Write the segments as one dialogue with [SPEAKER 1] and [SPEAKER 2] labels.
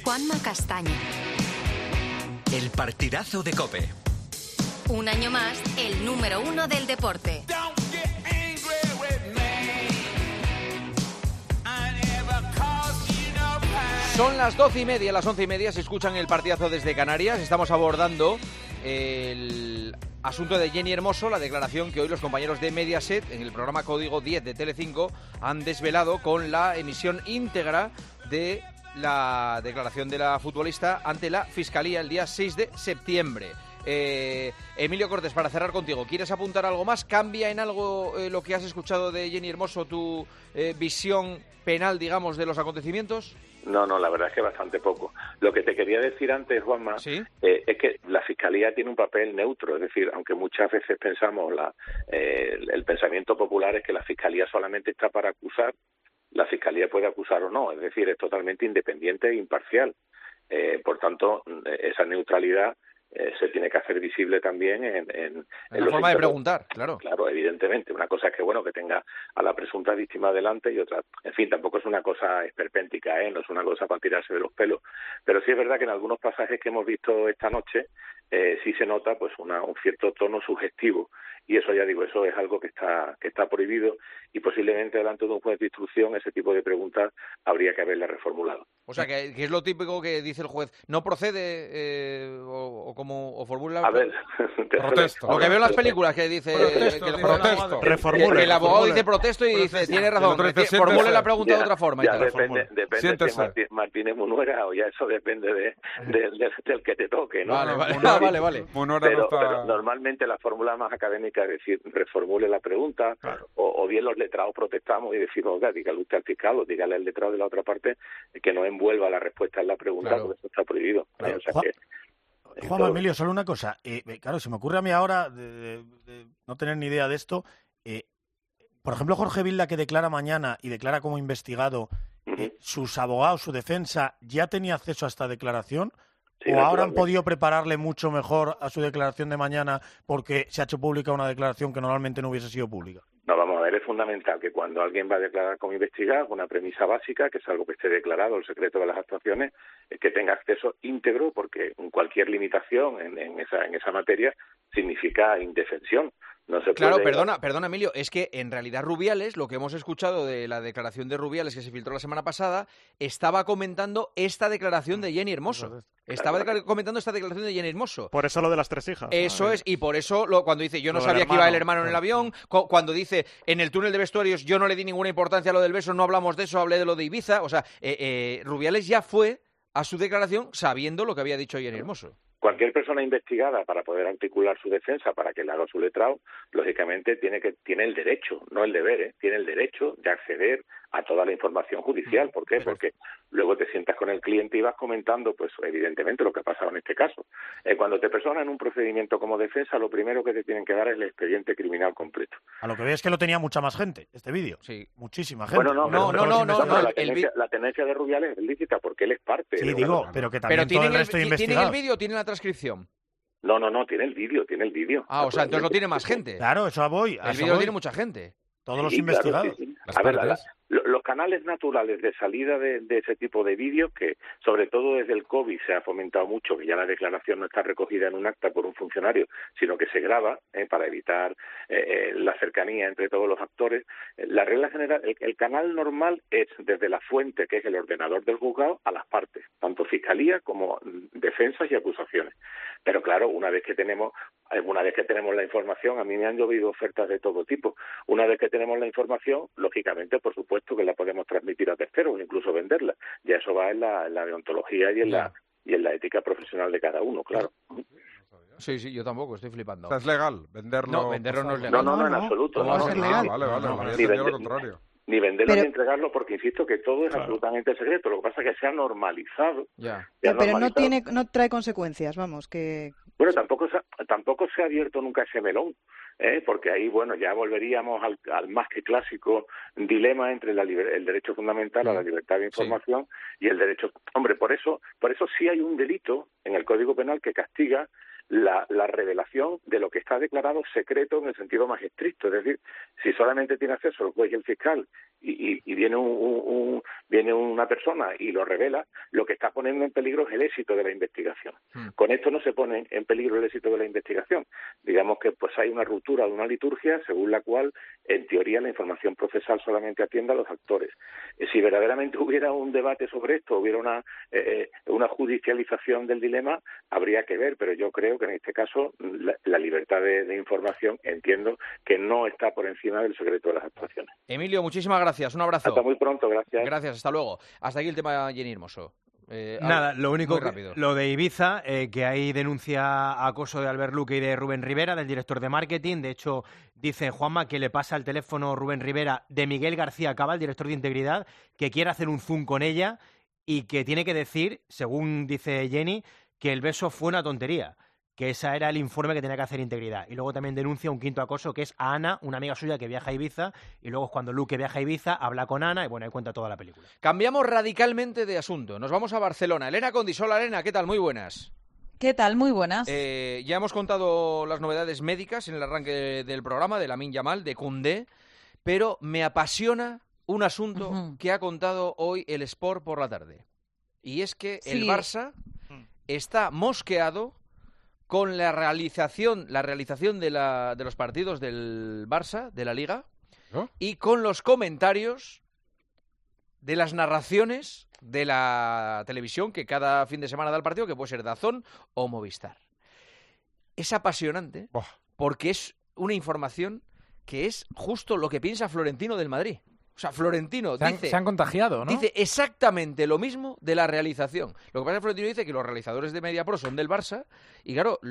[SPEAKER 1] Juanma Castaño.
[SPEAKER 2] El partidazo de COPE.
[SPEAKER 1] Un año más, el número 1 del deporte.
[SPEAKER 3] Son las 12:30, las 11:30, se escuchan el partidazo desde Canarias. Estamos abordando el asunto de Jenny Hermoso, la declaración que hoy los compañeros de Mediaset, en el programa Código 10 de Telecinco, han desvelado con la emisión íntegra de la declaración de la futbolista ante la Fiscalía el día 6 de septiembre. Emilio Cortés, para cerrar contigo, ¿quieres apuntar algo más? ¿Cambia en algo lo que has escuchado de Jenny Hermoso tu visión penal, digamos, de los acontecimientos?
[SPEAKER 4] No, la verdad es que bastante poco. Lo que te quería decir antes, Juanma,
[SPEAKER 3] ¿sí?
[SPEAKER 4] Es que la Fiscalía tiene un papel neutro, es decir, aunque muchas veces pensamos, el pensamiento popular es que la Fiscalía solamente está para acusar, la Fiscalía puede acusar o no, es decir, es totalmente independiente e imparcial. Por tanto, esa neutralidad se tiene que hacer visible también en
[SPEAKER 3] la forma de preguntar, claro.
[SPEAKER 4] Claro, evidentemente. Una cosa es que, bueno, que tenga a la presunta víctima delante y otra, en fin, tampoco es una cosa esperpéntica, no es una cosa para tirarse de los pelos. Pero sí es verdad que en algunos pasajes que hemos visto esta noche sí se nota pues un cierto tono sugestivo. Y eso, ya digo, eso es algo que está prohibido y posiblemente delante de un juez de instrucción ese tipo de preguntas habría que haberla reformulado.
[SPEAKER 3] O sea, que es lo típico que dice el juez, ¿no procede o formula?
[SPEAKER 4] A ver,
[SPEAKER 3] protesto. Lo que veo en las películas que dice
[SPEAKER 5] protesto.
[SPEAKER 3] Que el abogado dice protesto y dice, tiene razón, formule la pregunta de otra forma.
[SPEAKER 4] Ya depende si es Martínez Munuera o ya eso depende del que te toque, ¿no?
[SPEAKER 3] Vale.
[SPEAKER 4] Pero normalmente la fórmula más académica es decir, reformule la pregunta, claro. o bien los letrados protestamos y decimos, oiga, dígale usted al fiscal o dígale al letrado de la otra parte que no envuelva la respuesta en la pregunta, claro. Porque eso está prohibido.
[SPEAKER 5] Claro. O sea Juan Emilio, solo una cosa. Claro, se me ocurre a mí ahora de no tener ni idea de esto. Por ejemplo, Jorge Vilda, que declara mañana y declara como investigado, sus abogados, su defensa, ¿ya tenía acceso a esta declaración? Sí, ¿o ahora han podido prepararle mucho mejor a su declaración de mañana porque se ha hecho pública una declaración que normalmente no hubiese sido pública?
[SPEAKER 4] No, vamos a ver, es fundamental que cuando alguien va a declarar como investigado, una premisa básica, que es algo que esté declarado, el secreto de las actuaciones, es que tenga acceso íntegro, porque cualquier limitación en esa materia significa indefensión. No se
[SPEAKER 3] claro,
[SPEAKER 4] puede...
[SPEAKER 3] perdona, Emilio, es que en realidad Rubiales, lo que hemos escuchado de la declaración de Rubiales que se filtró la semana pasada, estaba comentando esta declaración de Jenny Hermoso. Estaba comentando esta declaración de Jenny Hermoso.
[SPEAKER 5] Por eso lo de las 3 hijas.
[SPEAKER 3] Eso es, y por eso cuando dice yo no sabía que iba el hermano en el avión, cuando dice en el túnel de vestuarios yo no le di ninguna importancia a lo del beso, no hablamos de eso, hablé de lo de Ibiza. O sea, Rubiales ya fue a su declaración sabiendo lo que había dicho Jenny Hermoso.
[SPEAKER 4] Cualquier persona investigada, para poder articular su defensa, para que le haga su letrado, lógicamente tiene el derecho, no el deber, tiene el derecho de acceder a toda la información judicial. ¿Por qué? Porque luego te sientas con el cliente y vas comentando, pues evidentemente, lo que ha pasado en este caso. Cuando te personas en un procedimiento como defensa, lo primero que te tienen que dar es el expediente criminal completo.
[SPEAKER 5] A lo que veo es que lo tenía mucha más gente, este vídeo.
[SPEAKER 3] Sí.
[SPEAKER 5] Muchísima gente.
[SPEAKER 4] Bueno, no. La tenencia de Rubiales es lícita porque él es parte.
[SPEAKER 5] Sí, digo, pero que también todo el resto de investigados.
[SPEAKER 3] ¿Tienen el vídeo o tienen la transcripción?
[SPEAKER 4] No, tiene el vídeo.
[SPEAKER 3] Ah, o sea, entonces lo tiene más gente.
[SPEAKER 5] Claro, eso voy.
[SPEAKER 3] El vídeo lo tiene mucha gente.
[SPEAKER 5] Todos los investigados.
[SPEAKER 4] Claro, sí. A ver, los canales naturales de salida de ese tipo de vídeos, que sobre todo desde el COVID se ha fomentado mucho, que ya la declaración no está recogida en un acta por un funcionario, sino que se graba para evitar la cercanía entre todos los actores. La regla general, el canal normal es desde la fuente, que es el ordenador del juzgado, a las partes, tanto fiscalía como defensas y acusaciones. Pero claro, una vez que tenemos la información, a mí me han llovido ofertas de todo tipo. Una vez que tenemos la información, lógicamente, por supuesto que la podemos transmitir a terceros, incluso venderla. Ya eso va en la deontología y en la ética profesional de cada uno, claro.
[SPEAKER 3] Sí, yo tampoco, estoy flipando.
[SPEAKER 6] O sea, ¿es legal venderlo?
[SPEAKER 3] No, venderlo no es legal.
[SPEAKER 4] No, en absoluto.
[SPEAKER 3] ¿Cómo va a ser legal?
[SPEAKER 6] Vale, me había entendido lo contrario.
[SPEAKER 4] Ni venderlo ni entregarlo, porque insisto que todo es absolutamente secreto. Lo que pasa es que se ha normalizado.
[SPEAKER 7] Pero no trae consecuencias, vamos, que...
[SPEAKER 4] Bueno, tampoco se ha abierto nunca ese melón, porque ahí, bueno, ya volveríamos al más que clásico dilema entre el derecho fundamental a la libertad de información y el derecho... Hombre, por eso sí hay un delito en el Código Penal que castiga la revelación de lo que está declarado secreto en el sentido más estricto. Es decir, si solamente tiene acceso el juez y el fiscal y viene un viene una persona y lo revela, lo que está poniendo en peligro es el éxito de la investigación. Con esto no se pone en peligro el éxito de la investigación. Digamos que pues hay una ruptura de una liturgia según la cual, en teoría, la información procesal solamente atiende a los actores. Si verdaderamente hubiera un debate sobre esto, hubiera una judicialización del dilema, habría que ver, pero yo creo que en este caso la libertad de información entiendo que no está por encima del secreto de las actuaciones.
[SPEAKER 3] Emilio, muchísimas gracias, un abrazo.
[SPEAKER 4] Hasta muy pronto, gracias.
[SPEAKER 3] Gracias, hasta luego. Hasta aquí el tema Jenny Hermoso.
[SPEAKER 8] Nada, lo único
[SPEAKER 3] rápido.
[SPEAKER 8] Lo de Ibiza, que hay denuncia acoso de Albert Luque y de Rubén Rivera, del director de marketing. De hecho, dice Juanma que le pasa el teléfono Rubén Rivera de Miguel García Cabal, director de Integridad, que quiere hacer un zoom con ella y que tiene que decir, según dice Jenny, que el beso fue una tontería, que ese era el informe que tenía que hacer Integridad. Y luego también denuncia un quinto acoso, que es a Ana, una amiga suya que viaja a Ibiza, y luego es cuando Luque viaja a Ibiza, habla con Ana, y bueno, ahí cuenta toda la película.
[SPEAKER 3] Cambiamos radicalmente de asunto. Nos vamos a Barcelona. Elena Condisola. Elena, ¿qué tal? Muy buenas.
[SPEAKER 7] ¿Qué tal? Muy buenas.
[SPEAKER 3] Ya hemos contado las novedades médicas en el arranque del programa, de Lamine Yamal, de Koundé, pero me apasiona un asunto que ha contado hoy el Sport por la tarde. Y es que el Barça está mosqueado con la realización de los partidos del Barça, de la Liga, y con los comentarios de las narraciones de la televisión que cada fin de semana da el partido, que puede ser DAZN o Movistar. Es apasionante porque es una información que es justo lo que piensa Florentino del Madrid. O sea, Florentino
[SPEAKER 9] se han contagiado, ¿no?
[SPEAKER 3] Dice exactamente lo mismo de la realización. Lo que pasa es que Florentino dice que los realizadores de MediaPro son del Barça y claro,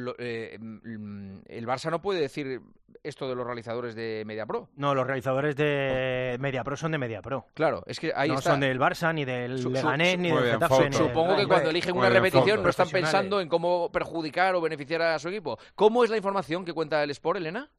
[SPEAKER 3] el Barça no puede decir esto de los realizadores de MediaPro.
[SPEAKER 8] No, los realizadores de MediaPro son de MediaPro.
[SPEAKER 3] Claro, es que ahí
[SPEAKER 8] no
[SPEAKER 3] está.
[SPEAKER 8] son del Barça, ni del Leganés, ni del Getafe.
[SPEAKER 3] Supongo que cuando eligen una repetición no están pensando en cómo perjudicar o beneficiar a su equipo. ¿Cómo es la información que cuenta el Sport, Elena?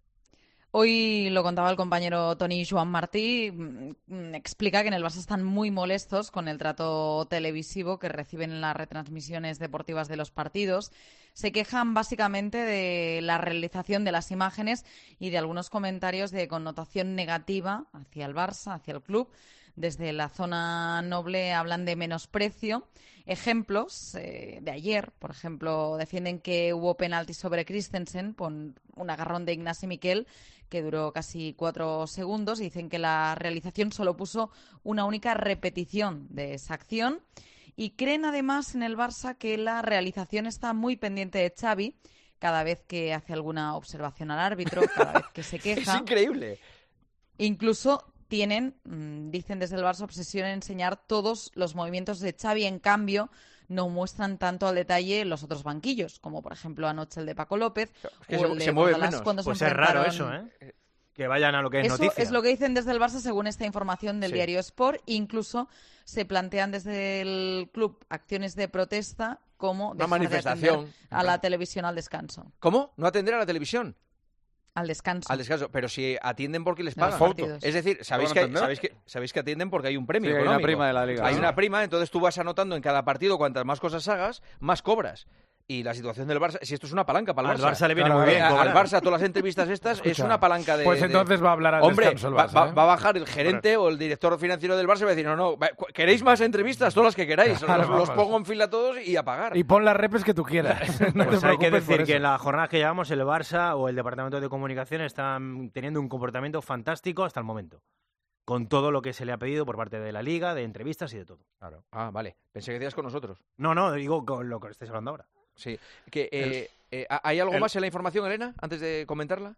[SPEAKER 7] Hoy lo contaba el compañero Toni Joan Martí, explica que en el Barça están muy molestos con el trato televisivo que reciben en las retransmisiones deportivas de los partidos. Se quejan básicamente de la realización de las imágenes y de algunos comentarios de connotación negativa hacia el Barça, hacia el club. Desde la zona noble hablan de menosprecio. Ejemplos de ayer, por ejemplo, defienden que hubo penalti sobre Christensen por un agarrón de Ignasi Miquel que duró casi 4 segundos y dicen que la realización solo puso una única repetición de esa acción. Y creen además en el Barça que la realización está muy pendiente de Xavi cada vez que hace alguna observación al árbitro, cada vez que se queja.
[SPEAKER 3] Es increíble.
[SPEAKER 7] Incluso tienen, dicen desde el Barça, obsesión en enseñar todos los movimientos de Xavi. En cambio, no muestran tanto al detalle los otros banquillos, como por ejemplo anoche el de Paco López.
[SPEAKER 3] Es que
[SPEAKER 7] o el de
[SPEAKER 3] se mueve
[SPEAKER 7] Bordalás
[SPEAKER 3] menos.
[SPEAKER 7] Cuando
[SPEAKER 8] Pues
[SPEAKER 7] se
[SPEAKER 8] es raro
[SPEAKER 7] enfrentaron...
[SPEAKER 8] eso, ¿eh? Que vayan a lo que es
[SPEAKER 7] Eso
[SPEAKER 8] noticia.
[SPEAKER 7] es lo que dicen desde el Barça según esta información del diario Sport. Incluso se plantean desde el club acciones de protesta como
[SPEAKER 3] una manifestación
[SPEAKER 7] a la televisión al descanso.
[SPEAKER 3] ¿Cómo? ¿No atender a la televisión?
[SPEAKER 7] Al descanso.
[SPEAKER 3] Al descanso, pero si atienden porque les pagan. Es decir, sabéis que atienden porque hay un premio económico.
[SPEAKER 9] Hay una prima de la Liga.
[SPEAKER 3] Hay una prima, entonces tú vas anotando en cada partido cuantas más cosas hagas, más cobras. Y la situación del Barça, si esto es una palanca para el Barça.
[SPEAKER 8] Al Barça le viene muy bien.
[SPEAKER 3] Al Barça, todas las entrevistas estas, es una palanca de...
[SPEAKER 9] Pues entonces va a hablar al descanso el Barça.
[SPEAKER 3] Va a bajar el gerente o el director financiero del Barça y va a decir, no, ¿queréis más entrevistas? Todas las que queráis. Los pongo en fila todos y a pagar.
[SPEAKER 9] Y pon las repes que tú quieras. No
[SPEAKER 8] pues
[SPEAKER 9] te
[SPEAKER 8] hay que decir
[SPEAKER 9] por
[SPEAKER 8] que
[SPEAKER 9] eso.
[SPEAKER 8] en la jornada que llevamos el Barça o el Departamento de Comunicación están teniendo un comportamiento fantástico hasta el momento. Con todo lo que se le ha pedido por parte de la Liga, de entrevistas y de todo.
[SPEAKER 3] Claro. Ah, vale. Pensé que decías con nosotros.
[SPEAKER 8] No, digo con lo que estáis hablando ahora.
[SPEAKER 3] Sí. ¿Hay algo más en la información, Elena, antes de comentarla?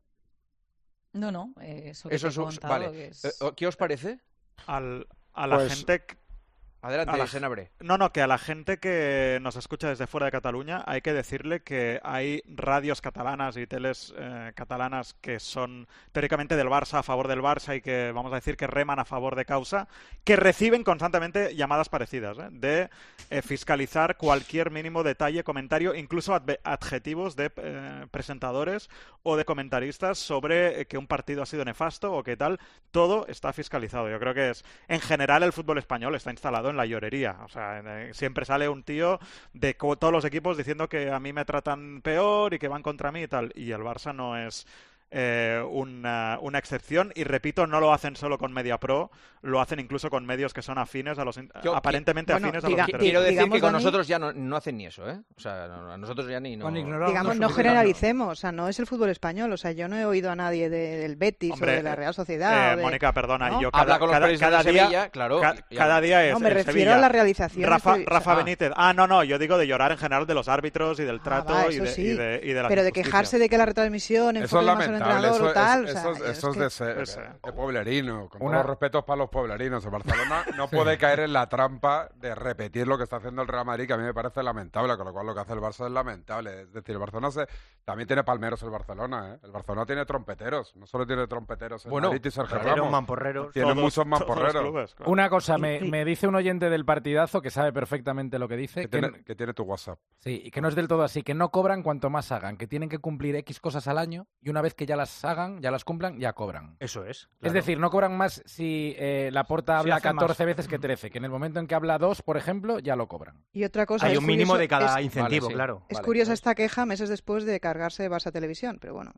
[SPEAKER 7] No, eso que
[SPEAKER 3] Eso
[SPEAKER 7] te he contado,
[SPEAKER 3] vale.
[SPEAKER 7] que es...
[SPEAKER 3] ¿Qué os parece?
[SPEAKER 10] A la gente...
[SPEAKER 3] Adelante, Senabre.
[SPEAKER 10] No, que a la gente que nos escucha desde fuera de Cataluña hay que decirle que hay radios catalanas y teles catalanas que son teóricamente del Barça, a favor del Barça y que vamos a decir que reman a favor de causa, que reciben constantemente llamadas parecidas, de fiscalizar cualquier mínimo detalle, comentario, incluso adjetivos de presentadores o de comentaristas sobre que un partido ha sido nefasto o qué tal. Todo está fiscalizado. Yo creo que en general el fútbol español está instalado en la llorería. O sea, siempre sale un tío de todos los equipos diciendo que a mí me tratan peor y que van contra mí y tal. Y el Barça no es una excepción, y repito, no lo hacen solo con MediaPro, lo hacen incluso con medios que son afines a los aparentemente afines a los intereses.
[SPEAKER 3] Quiero decir que con nosotros ya no hacen ni eso, ¿eh? O sea, a nosotros ya ni
[SPEAKER 11] digamos, no generalicemos, o sea, no es el fútbol español, o sea, yo no he oído a nadie del Betis o de la Real Sociedad.
[SPEAKER 10] Mónica, perdona,
[SPEAKER 11] ¿no?
[SPEAKER 10] yo
[SPEAKER 3] habla con los periodistas de Sevilla, claro.
[SPEAKER 10] Cada día es.
[SPEAKER 11] No, me refiero
[SPEAKER 10] Sevilla,
[SPEAKER 11] a la realización.
[SPEAKER 10] Rafa Benítez. No, yo digo de llorar en general de los árbitros y del trato y de la
[SPEAKER 11] pero de quejarse de que la retransmisión enfoque más al entrenador o tal.
[SPEAKER 6] Eso es de pueblerino, con todos los respetos para los pueblerinos. El Barcelona no puede caer en la trampa de repetir lo que está haciendo el Real Madrid, que a mí me parece lamentable, con lo cual lo que hace el Barça es lamentable. Es decir, el Barcelona también tiene palmeros el Barcelona, ¿eh? El Barcelona tiene trompeteros, no solo tiene trompeteros en Madrid y Sergio Ramos.
[SPEAKER 8] Mamporreros.
[SPEAKER 6] Tiene muchos mamporreros.
[SPEAKER 10] Clubes, claro.
[SPEAKER 9] Una cosa, me dice un oyente del partidazo que sabe perfectamente lo que dice.
[SPEAKER 6] Que tiene tu WhatsApp.
[SPEAKER 9] Sí, y que no es del todo así, que no cobran cuanto más hagan, que tienen que cumplir X cosas al año y una vez que ya las hagan, ya las cumplan, ya cobran.
[SPEAKER 8] Eso es. Claro.
[SPEAKER 9] Es decir, no cobran más si Laporta habla 14 veces que 13, que en el momento en que habla 2, por ejemplo, ya lo cobran.
[SPEAKER 11] Y otra cosa,
[SPEAKER 8] hay un mínimo de cada incentivo, claro.
[SPEAKER 11] Es curiosa esta queja meses después de cargarse Barça Televisión, pero bueno,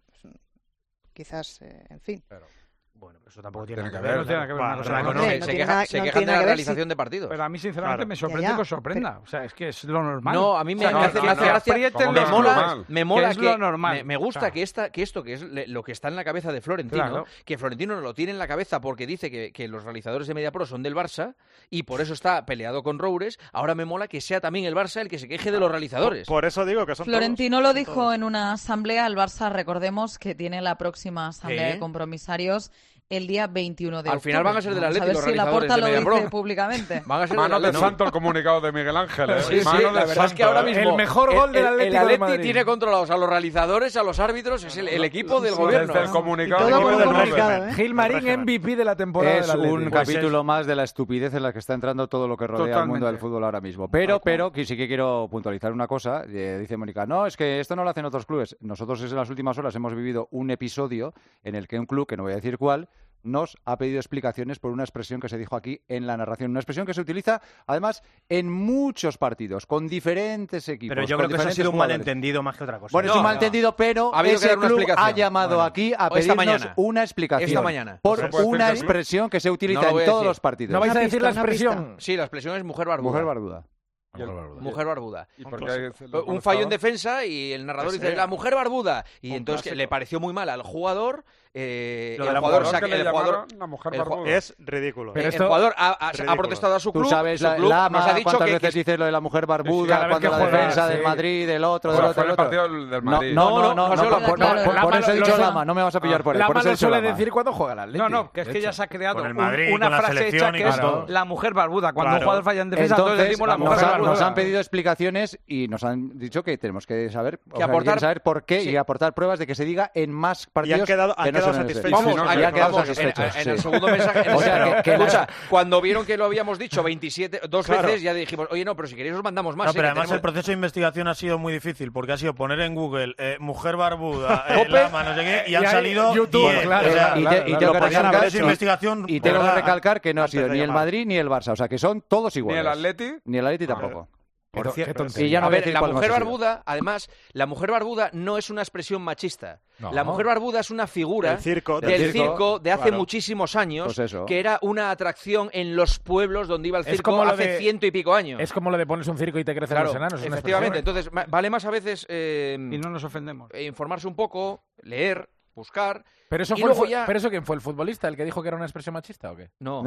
[SPEAKER 11] quizás, en fin.
[SPEAKER 8] Bueno, pero eso tampoco tiene
[SPEAKER 6] que
[SPEAKER 8] ver.
[SPEAKER 6] No tiene
[SPEAKER 3] que ver. Se quejan de la realización de partidos.
[SPEAKER 12] Pero a mí, sinceramente, me sorprende que os sorprenda. O sea, es que es lo normal.
[SPEAKER 3] No, a mí me hace gracia. Me mola que es lo normal. Me gusta que esto que es lo que está en la cabeza de Florentino, que Florentino lo tiene en la cabeza porque dice que los realizadores de MediaPro son del Barça y por eso está peleado con Roures. Ahora me mola que sea también el Barça el que se queje de los realizadores.
[SPEAKER 10] Por eso digo que son
[SPEAKER 7] Florentino lo dijo en una asamblea. El Barça, recordemos que tiene la próxima asamblea de compromisarios el día 21 de octubre.
[SPEAKER 3] Al final van a ser del Atlético los
[SPEAKER 7] realizadores
[SPEAKER 3] de
[SPEAKER 7] MediaPro.
[SPEAKER 3] lo dice
[SPEAKER 7] públicamente.
[SPEAKER 3] Van a ser
[SPEAKER 6] Mano de santo el comunicado de Miguel Ángel.
[SPEAKER 3] Sí, la verdad es que ahora mismo
[SPEAKER 12] el mejor gol del Atlético
[SPEAKER 3] el
[SPEAKER 12] de Madrid.
[SPEAKER 3] Tiene controlados a los realizadores, a los árbitros, es el equipo del gobierno.
[SPEAKER 6] El comunicado
[SPEAKER 9] Gilmarín MVP de la temporada
[SPEAKER 13] es un capítulo más de la estupidez en la que está entrando todo lo que rodea al mundo del fútbol ahora mismo. Pero que sí que quiero puntualizar una cosa. Dice Mónica, no, es que esto no lo hacen otros clubes. Nosotros en las últimas horas hemos vivido un episodio en el que un club, que no voy a decir cuál, nos ha pedido explicaciones por una expresión que se dijo aquí en la narración. Una expresión que se utiliza, además, en muchos partidos, con diferentes equipos.
[SPEAKER 8] Pero yo creo que eso ha sido un malentendido más que otra cosa.
[SPEAKER 13] Bueno, es un malentendido, pero ese club ha llamado aquí a pedirnos una explicación.
[SPEAKER 3] Esta mañana.
[SPEAKER 13] Por una expresión que se utiliza en todos los partidos.
[SPEAKER 9] ¿No vais a decir la expresión?
[SPEAKER 3] Sí, la expresión es mujer barbuda.
[SPEAKER 13] Mujer barbuda.
[SPEAKER 3] Mujer barbuda. Un fallo en defensa y el narrador dice la mujer barbuda. Y entonces le pareció muy mal al jugador. El jugador
[SPEAKER 10] es ridículo.
[SPEAKER 3] Pero el jugador ha protestado a su club.
[SPEAKER 13] Tú sabes,
[SPEAKER 3] su club
[SPEAKER 13] Lama,
[SPEAKER 3] nos ha dicho
[SPEAKER 13] cuántas veces dice lo de la mujer barbuda, cuando la defensa del Madrid, del otro.
[SPEAKER 6] El partido del Madrid.
[SPEAKER 13] Por eso he dicho Lama, no me vas a pillar por ahí.
[SPEAKER 9] Lama lo suele decir cuando juega el Atlético.
[SPEAKER 12] No, que es que ya se ha creado una frase hecha que es la mujer barbuda. Cuando un jugador falla en defensa, entonces decimos la mujer barbuda.
[SPEAKER 13] Nos han pedido explicaciones y nos han dicho que tenemos que saber por qué y aportar pruebas de que se diga en más partidos que no son satisfechos.
[SPEAKER 3] En el segundo mensaje. Escucha, cuando vieron que lo habíamos dicho 2 veces, ya dijimos, oye, no, pero si queréis os mandamos más.
[SPEAKER 5] No, pero además el proceso de investigación ha sido muy difícil, porque ha sido poner en Google mujer barbuda, Lama, no sé qué, y han salido
[SPEAKER 9] YouTube,
[SPEAKER 13] y tengo que recalcar que no ha sido ni el Madrid ni el Barça, o sea, que son todos iguales.
[SPEAKER 6] Ni el Atleti
[SPEAKER 13] tampoco.
[SPEAKER 3] Y ya no la mujer barbuda, además, la mujer barbuda no es una expresión machista. La mujer barbuda es una figura del circo de hace muchísimos años, que era una atracción en los pueblos donde iba el circo hace 100 y pico años.
[SPEAKER 9] Es como lo de pones un circo y te crecen los enanos.
[SPEAKER 3] Efectivamente, entonces vale más a veces
[SPEAKER 12] y no nos ofendemos.
[SPEAKER 3] Informarse un poco, leer, buscar.
[SPEAKER 9] ¿Pero eso quién fue? ¿El futbolista el que dijo que era una expresión machista o qué?
[SPEAKER 13] No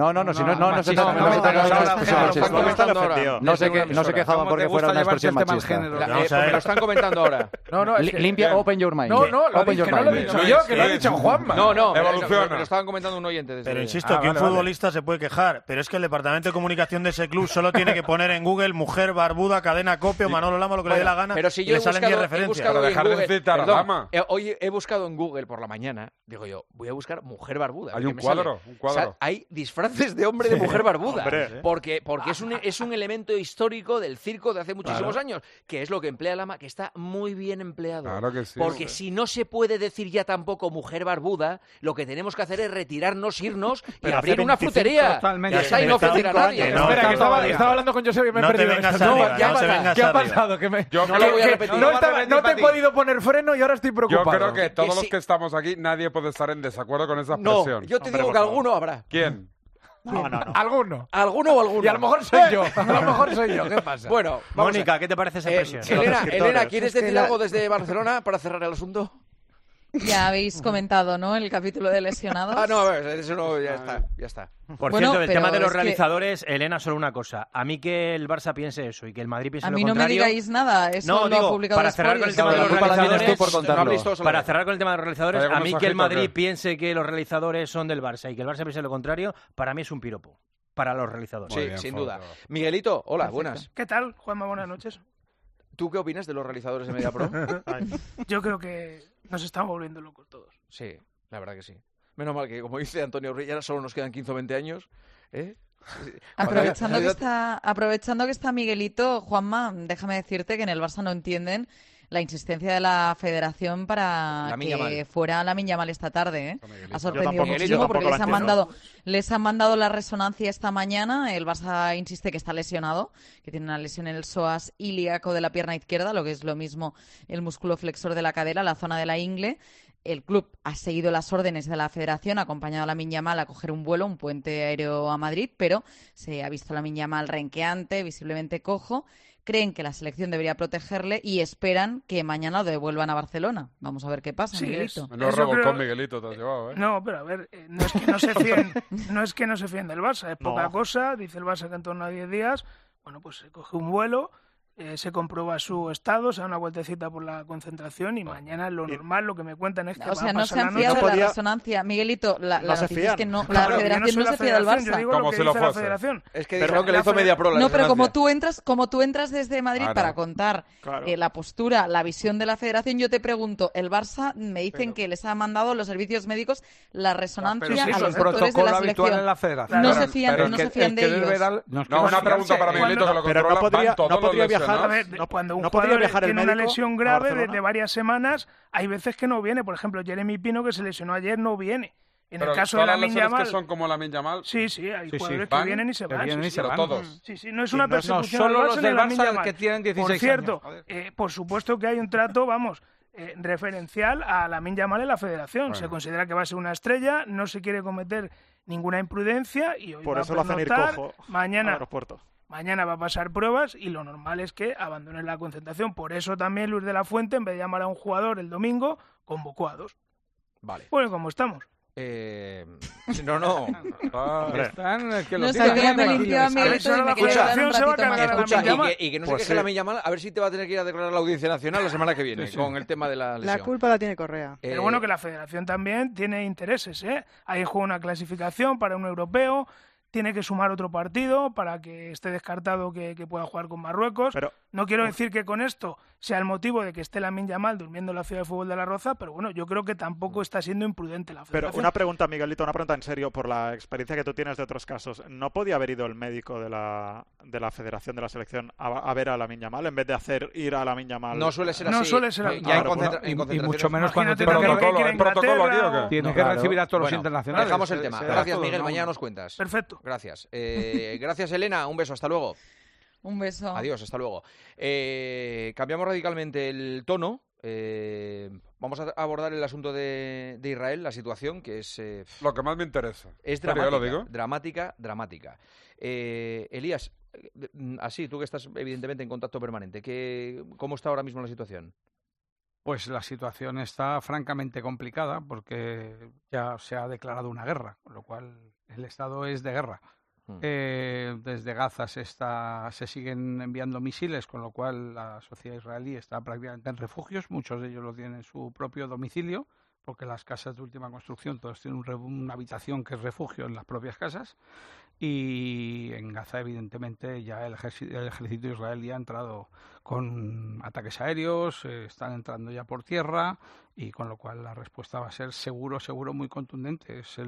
[SPEAKER 13] se quejaban porque fuera una expresión machista.
[SPEAKER 3] Me lo están comentando ahora.
[SPEAKER 13] Limpia, open your mind.
[SPEAKER 9] No lo he dicho yo, que lo ha dicho Juanma.
[SPEAKER 3] No, me lo estaban comentando un oyente.
[SPEAKER 5] Pero insisto, que un futbolista se puede quejar, pero es que el departamento de comunicación de ese club solo tiene que poner en Google mujer barbuda, cadena Cope o Manolo Lama, lo que le dé la gana,
[SPEAKER 3] pero si yo
[SPEAKER 5] le salen 10 referencias.
[SPEAKER 3] Hoy he buscado en Google por la mañana. Digo yo, voy a buscar mujer barbuda.
[SPEAKER 6] Hay un cuadro.
[SPEAKER 3] O sea, hay disfraces de hombre de mujer barbuda. Porque es un elemento histórico del circo de hace muchísimos años, que es lo que emplea Lama, que está muy bien empleado.
[SPEAKER 6] Claro que sí.
[SPEAKER 3] Porque si no se puede decir ya tampoco mujer barbuda, lo que tenemos que hacer es retirarnos, irnos y abrir una frutería.
[SPEAKER 12] Totalmente.
[SPEAKER 3] Y no ofender a nadie.
[SPEAKER 9] Espera, que estaba hablando con Josep y me he perdido. ¿Qué ha pasado?
[SPEAKER 3] Yo no lo voy a repetir.
[SPEAKER 9] No te he podido poner freno y ahora estoy preocupado.
[SPEAKER 6] Yo creo que todos los que estamos estamos aquí, nadie puede estar en desacuerdo con esa expresión.
[SPEAKER 3] No, yo te digo que alguno habrá.
[SPEAKER 6] ¿Quién?
[SPEAKER 12] No.
[SPEAKER 9] ¿Alguno?
[SPEAKER 3] ¿Alguno o alguno?
[SPEAKER 9] Y a lo mejor soy yo. A lo mejor soy yo. ¿Qué pasa?
[SPEAKER 3] Bueno,
[SPEAKER 8] Mónica, ¿qué te parece esa expresión?
[SPEAKER 3] Elena, ¿quieres decir algo desde Barcelona para cerrar el asunto?
[SPEAKER 7] Ya habéis comentado, ¿no? El capítulo de lesionados.
[SPEAKER 3] No, a ver, eso no, ya está.
[SPEAKER 8] Por cierto, del tema de los realizadores, Elena, solo una cosa. A mí que el Barça piense eso y que el Madrid piense lo contrario...
[SPEAKER 7] A mí no me digáis nada, eso lo ha publicado
[SPEAKER 8] para cerrar con el tema de los realizadores... Para cerrar con el tema de los realizadores, a mí que el Madrid piense que los realizadores son del Barça y que el Barça piense lo contrario, para mí es un piropo. Para los realizadores.
[SPEAKER 3] Sí, bien, sin duda. Miguelito, hola,
[SPEAKER 14] perfecto.
[SPEAKER 3] Buenas.
[SPEAKER 14] ¿Qué tal, Juanma? Buenas noches.
[SPEAKER 3] ¿Tú qué opinas de los realizadores de MediaPro?
[SPEAKER 14] Yo creo que nos estamos volviendo locos todos.
[SPEAKER 3] Sí, la verdad que sí. Menos mal que, como dice Antonio Reyes, solo nos quedan 15 o 20 años.
[SPEAKER 7] Aprovechando que está Miguelito, Juanma, déjame decirte que en el Barça no entienden la insistencia de la Federación para que fuera Lamine Yamal esta tarde. Ha sorprendido muchísimo porque les han mandado la resonancia esta mañana. El Barça insiste que está lesionado, que tiene una lesión en el psoas ilíaco de la pierna izquierda, lo que es lo mismo el músculo flexor de la cadera, la zona de la ingle. El club ha seguido las órdenes de la Federación, ha acompañado a Lamine Yamal a coger un vuelo, un puente aéreo a Madrid, pero se ha visto a Lamine Yamal renqueante, visiblemente cojo. Creen que la selección debería protegerle y esperan que mañana lo devuelvan a Barcelona. Vamos a ver qué pasa, Miguelito.
[SPEAKER 6] Menos Robocop, Miguelito, te has llevado, ¿eh?
[SPEAKER 14] No, pero a ver, no es que no se fíen del Barça, es poca cosa. Dice el Barça que en torno a 10 días, bueno, pues se coge un vuelo, se comprueba su estado, se da una vueltecita por la concentración y mañana lo normal, lo que me cuentan es que
[SPEAKER 7] no se han fiado de la resonancia. Miguelito, la noticia es que la Federación no se fía del Barça.
[SPEAKER 14] Yo digo lo que dice la Federación.
[SPEAKER 3] Es que dijeron que le hizo MediaPro.
[SPEAKER 7] No, pero como tú entras desde Madrid para contar la postura, la visión de la Federación, yo te pregunto, el Barça me dicen que les ha mandado los servicios médicos la resonancia a los doctores de la selección. No se fían de ellos.
[SPEAKER 6] No, una pregunta para Miguelito que lo controla.
[SPEAKER 14] No podría viajar. A ver, cuando un jugador tiene una lesión grave de varias semanas, hay veces que no viene. Por ejemplo, Jeremy Pino, que se lesionó ayer, no viene. En el caso de Lamine Yamal,
[SPEAKER 6] que son como Lamine Yamal.
[SPEAKER 14] Sí, hay jugadores que vienen y se van.
[SPEAKER 6] Pero todos.
[SPEAKER 14] Sí, no es una persecución.
[SPEAKER 12] Solo los del Barça que tienen 16
[SPEAKER 14] años. Por cierto, por supuesto que hay un trato, referencial a Lamine Yamal en la Federación. Se considera que va a ser una estrella, no se quiere cometer ninguna imprudencia y hoy
[SPEAKER 10] por
[SPEAKER 14] va
[SPEAKER 10] eso
[SPEAKER 14] a
[SPEAKER 10] lo hacen ir cojo
[SPEAKER 14] mañana.
[SPEAKER 10] Al aeropuerto.
[SPEAKER 14] Mañana va a pasar pruebas y lo normal es que abandonen la concentración. Por eso también Luis de la Fuente, en vez de llamar a un jugador el domingo, convocó a 2.
[SPEAKER 3] Vale.
[SPEAKER 14] Bueno, ¿cómo estamos?
[SPEAKER 3] No.
[SPEAKER 12] Están que
[SPEAKER 7] no sé, que me limpió a Miguel y me quería dar un ratito más.
[SPEAKER 3] Escucha, y que no se queje Lamine Yamal, a ver si te va a tener que ir a declarar a la Audiencia Nacional la semana que viene con el tema de la lesión.
[SPEAKER 11] La culpa la tiene Correa.
[SPEAKER 14] Pero bueno, que la Federación también tiene intereses, ¿eh? Ahí juega una clasificación para un europeo. Tiene que sumar otro partido para que esté descartado que pueda jugar con Marruecos.
[SPEAKER 10] Pero,
[SPEAKER 14] no quiero decir que con esto sea el motivo de que esté Lamine Yamal durmiendo en la Ciudad de Fútbol de La Roza, pero bueno, yo creo que tampoco está siendo imprudente la Federación.
[SPEAKER 10] Pero una pregunta, Miguelito, una pregunta en serio, por la experiencia que tú tienes de otros casos. ¿No podía haber ido el médico de la Federación, de la selección, a ver a Lamine Yamal en vez de ir a Lamine Yamal?
[SPEAKER 3] No suele ser así.
[SPEAKER 14] No suele ser así.
[SPEAKER 12] Y mucho menos cuando
[SPEAKER 6] tiene protocolo aquí, ¿o qué?
[SPEAKER 12] Tiene que recibir a todos los internacionales.
[SPEAKER 3] Dejamos el tema. Gracias, Miguel. Mañana nos cuentas.
[SPEAKER 14] Perfecto.
[SPEAKER 3] Gracias. Gracias, Elena. Un beso. Hasta luego.
[SPEAKER 7] Un beso.
[SPEAKER 3] Adiós. Hasta luego. Cambiamos radicalmente el tono. Vamos a abordar el asunto de Israel, la situación que es...
[SPEAKER 6] lo que más me interesa.
[SPEAKER 3] Es dramática. ¿Lo digo? Dramática. Elías, así, tú que estás evidentemente en contacto permanente, ¿cómo está ahora mismo la situación?
[SPEAKER 9] Pues la situación está francamente complicada porque ya se ha declarado una guerra, con lo cual el Estado es de guerra. Desde Gaza se siguen enviando misiles, con lo cual la sociedad israelí está prácticamente en refugios. Muchos de ellos lo tienen en su propio domicilio, porque las casas de última construcción todos tienen una habitación que es refugio en las propias casas. Y en Gaza, evidentemente, ya el ejército israelí ha entrado con ataques aéreos, están entrando ya por tierra, y con lo cual la respuesta va a ser seguro, muy contundente. Es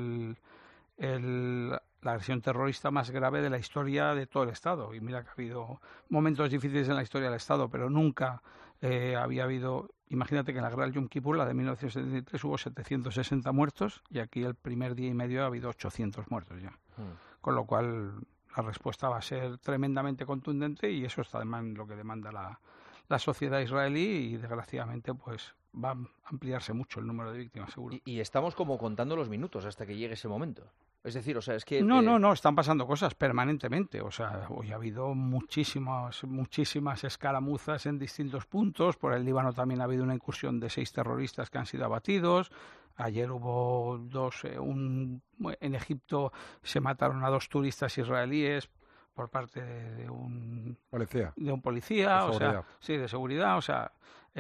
[SPEAKER 9] la agresión terrorista más grave de la historia de todo el Estado. Y mira que ha habido momentos difíciles en la historia del Estado, pero nunca había habido... Imagínate que en la guerra del Yom Kippur, la de 1973, hubo 760 muertos y aquí el primer día y medio ha habido 800 muertos ya. Con lo cual la respuesta va a ser tremendamente contundente y eso está además lo que demanda la sociedad israelí y desgraciadamente pues va a ampliarse mucho el número de víctimas, seguro.
[SPEAKER 3] Y estamos como contando los minutos hasta que llegue ese momento. Es decir, o sea, es que...
[SPEAKER 9] No, están pasando cosas permanentemente. O sea, hoy ha habido muchísimas escaramuzas en distintos puntos. Por el Líbano también ha habido una incursión de 6 terroristas que han sido abatidos. Ayer hubo 2... en Egipto se mataron a 2 turistas israelíes por parte de un
[SPEAKER 6] policía.
[SPEAKER 9] O sea, sí, de seguridad. O sea,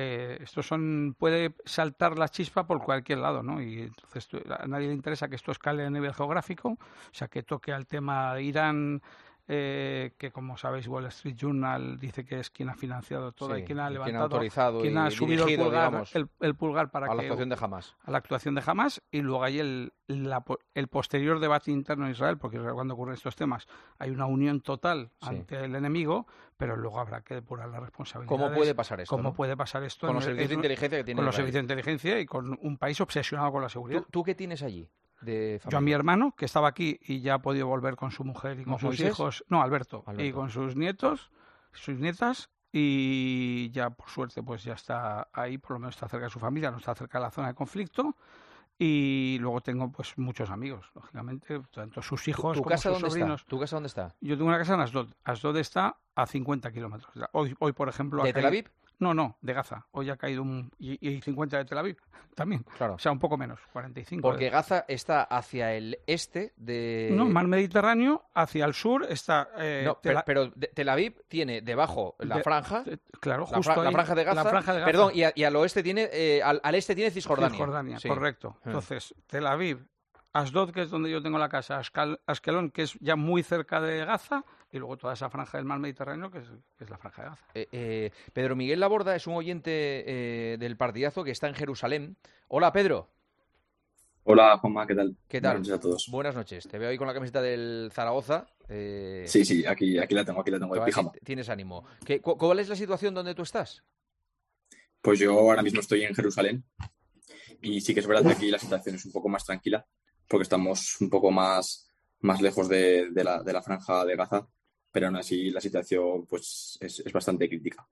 [SPEAKER 9] puede saltar la chispa por cualquier lado, ¿no? Y entonces a nadie le interesa que esto escale a nivel geográfico, o sea, que toque al tema de Irán, que como sabéis Wall Street Journal dice que es quien ha financiado todo y quien ha levantado, quien ha subido el pulgar para
[SPEAKER 3] a la actuación de Hamás.
[SPEAKER 9] A la actuación de Hamás, y luego hay el posterior debate interno en Israel, porque cuando ocurren estos temas hay una unión total ante el enemigo, pero luego habrá que depurar las responsabilidades.
[SPEAKER 3] ¿Cómo puede pasar esto?
[SPEAKER 9] ¿Cómo puede pasar esto?
[SPEAKER 3] Con los servicios de inteligencia que tiene
[SPEAKER 9] Con los servicios de inteligencia y con un país obsesionado con la seguridad.
[SPEAKER 3] ¿Tú qué tienes allí?
[SPEAKER 9] Yo a mi hermano, que estaba aquí y ya ha podido volver con su mujer y con sus hijos. No, Alberto. Y con sus nietos, sus nietas, y ya por suerte pues ya está ahí, por lo menos está cerca de su familia, no está cerca de la zona de conflicto. Y luego tengo pues muchos amigos, lógicamente, tanto sus hijos como sus sobrinos.
[SPEAKER 3] ¿Tu casa dónde está?
[SPEAKER 9] Yo tengo una casa en Asdod. Asdod está a 50 kilómetros. Hoy, por ejemplo...
[SPEAKER 3] ¿De Tel Aviv?
[SPEAKER 9] No, de Gaza. Hoy ha caído y 50 de Tel Aviv también.
[SPEAKER 3] Claro.
[SPEAKER 9] O sea, un poco menos, 45.
[SPEAKER 3] Porque Gaza está hacia el este de...
[SPEAKER 9] No, mar Mediterráneo, hacia el sur está...
[SPEAKER 3] pero Tel Aviv tiene debajo la franja.
[SPEAKER 9] Claro, justo
[SPEAKER 3] la franja de Gaza.
[SPEAKER 9] La franja de Gaza.
[SPEAKER 3] Perdón, y al oeste tiene... al este tiene Cisjordania.
[SPEAKER 9] Cisjordania, correcto. Entonces, Tel Aviv, Asdod, que es donde yo tengo la casa, Askelón, que es ya muy cerca de Gaza, y luego toda esa franja del mar Mediterráneo, que es la franja de Gaza.
[SPEAKER 3] Pedro Miguel Laborda es un oyente del partidazo que está en Jerusalén. Hola, Pedro.
[SPEAKER 15] Hola, Juanma, ¿qué tal?
[SPEAKER 3] ¿Qué tal?
[SPEAKER 15] Buenas noches a todos.
[SPEAKER 3] Buenas noches. Te veo ahí con la camiseta del Zaragoza.
[SPEAKER 15] Sí, aquí la tengo de pijama.
[SPEAKER 3] Tienes ánimo. ¿Cuál es la situación donde tú estás?
[SPEAKER 15] Pues yo ahora mismo estoy en Jerusalén, y sí que es verdad que aquí la situación es un poco más tranquila, porque estamos un poco más lejos de la franja de Gaza, pero aún así la situación pues es bastante crítica.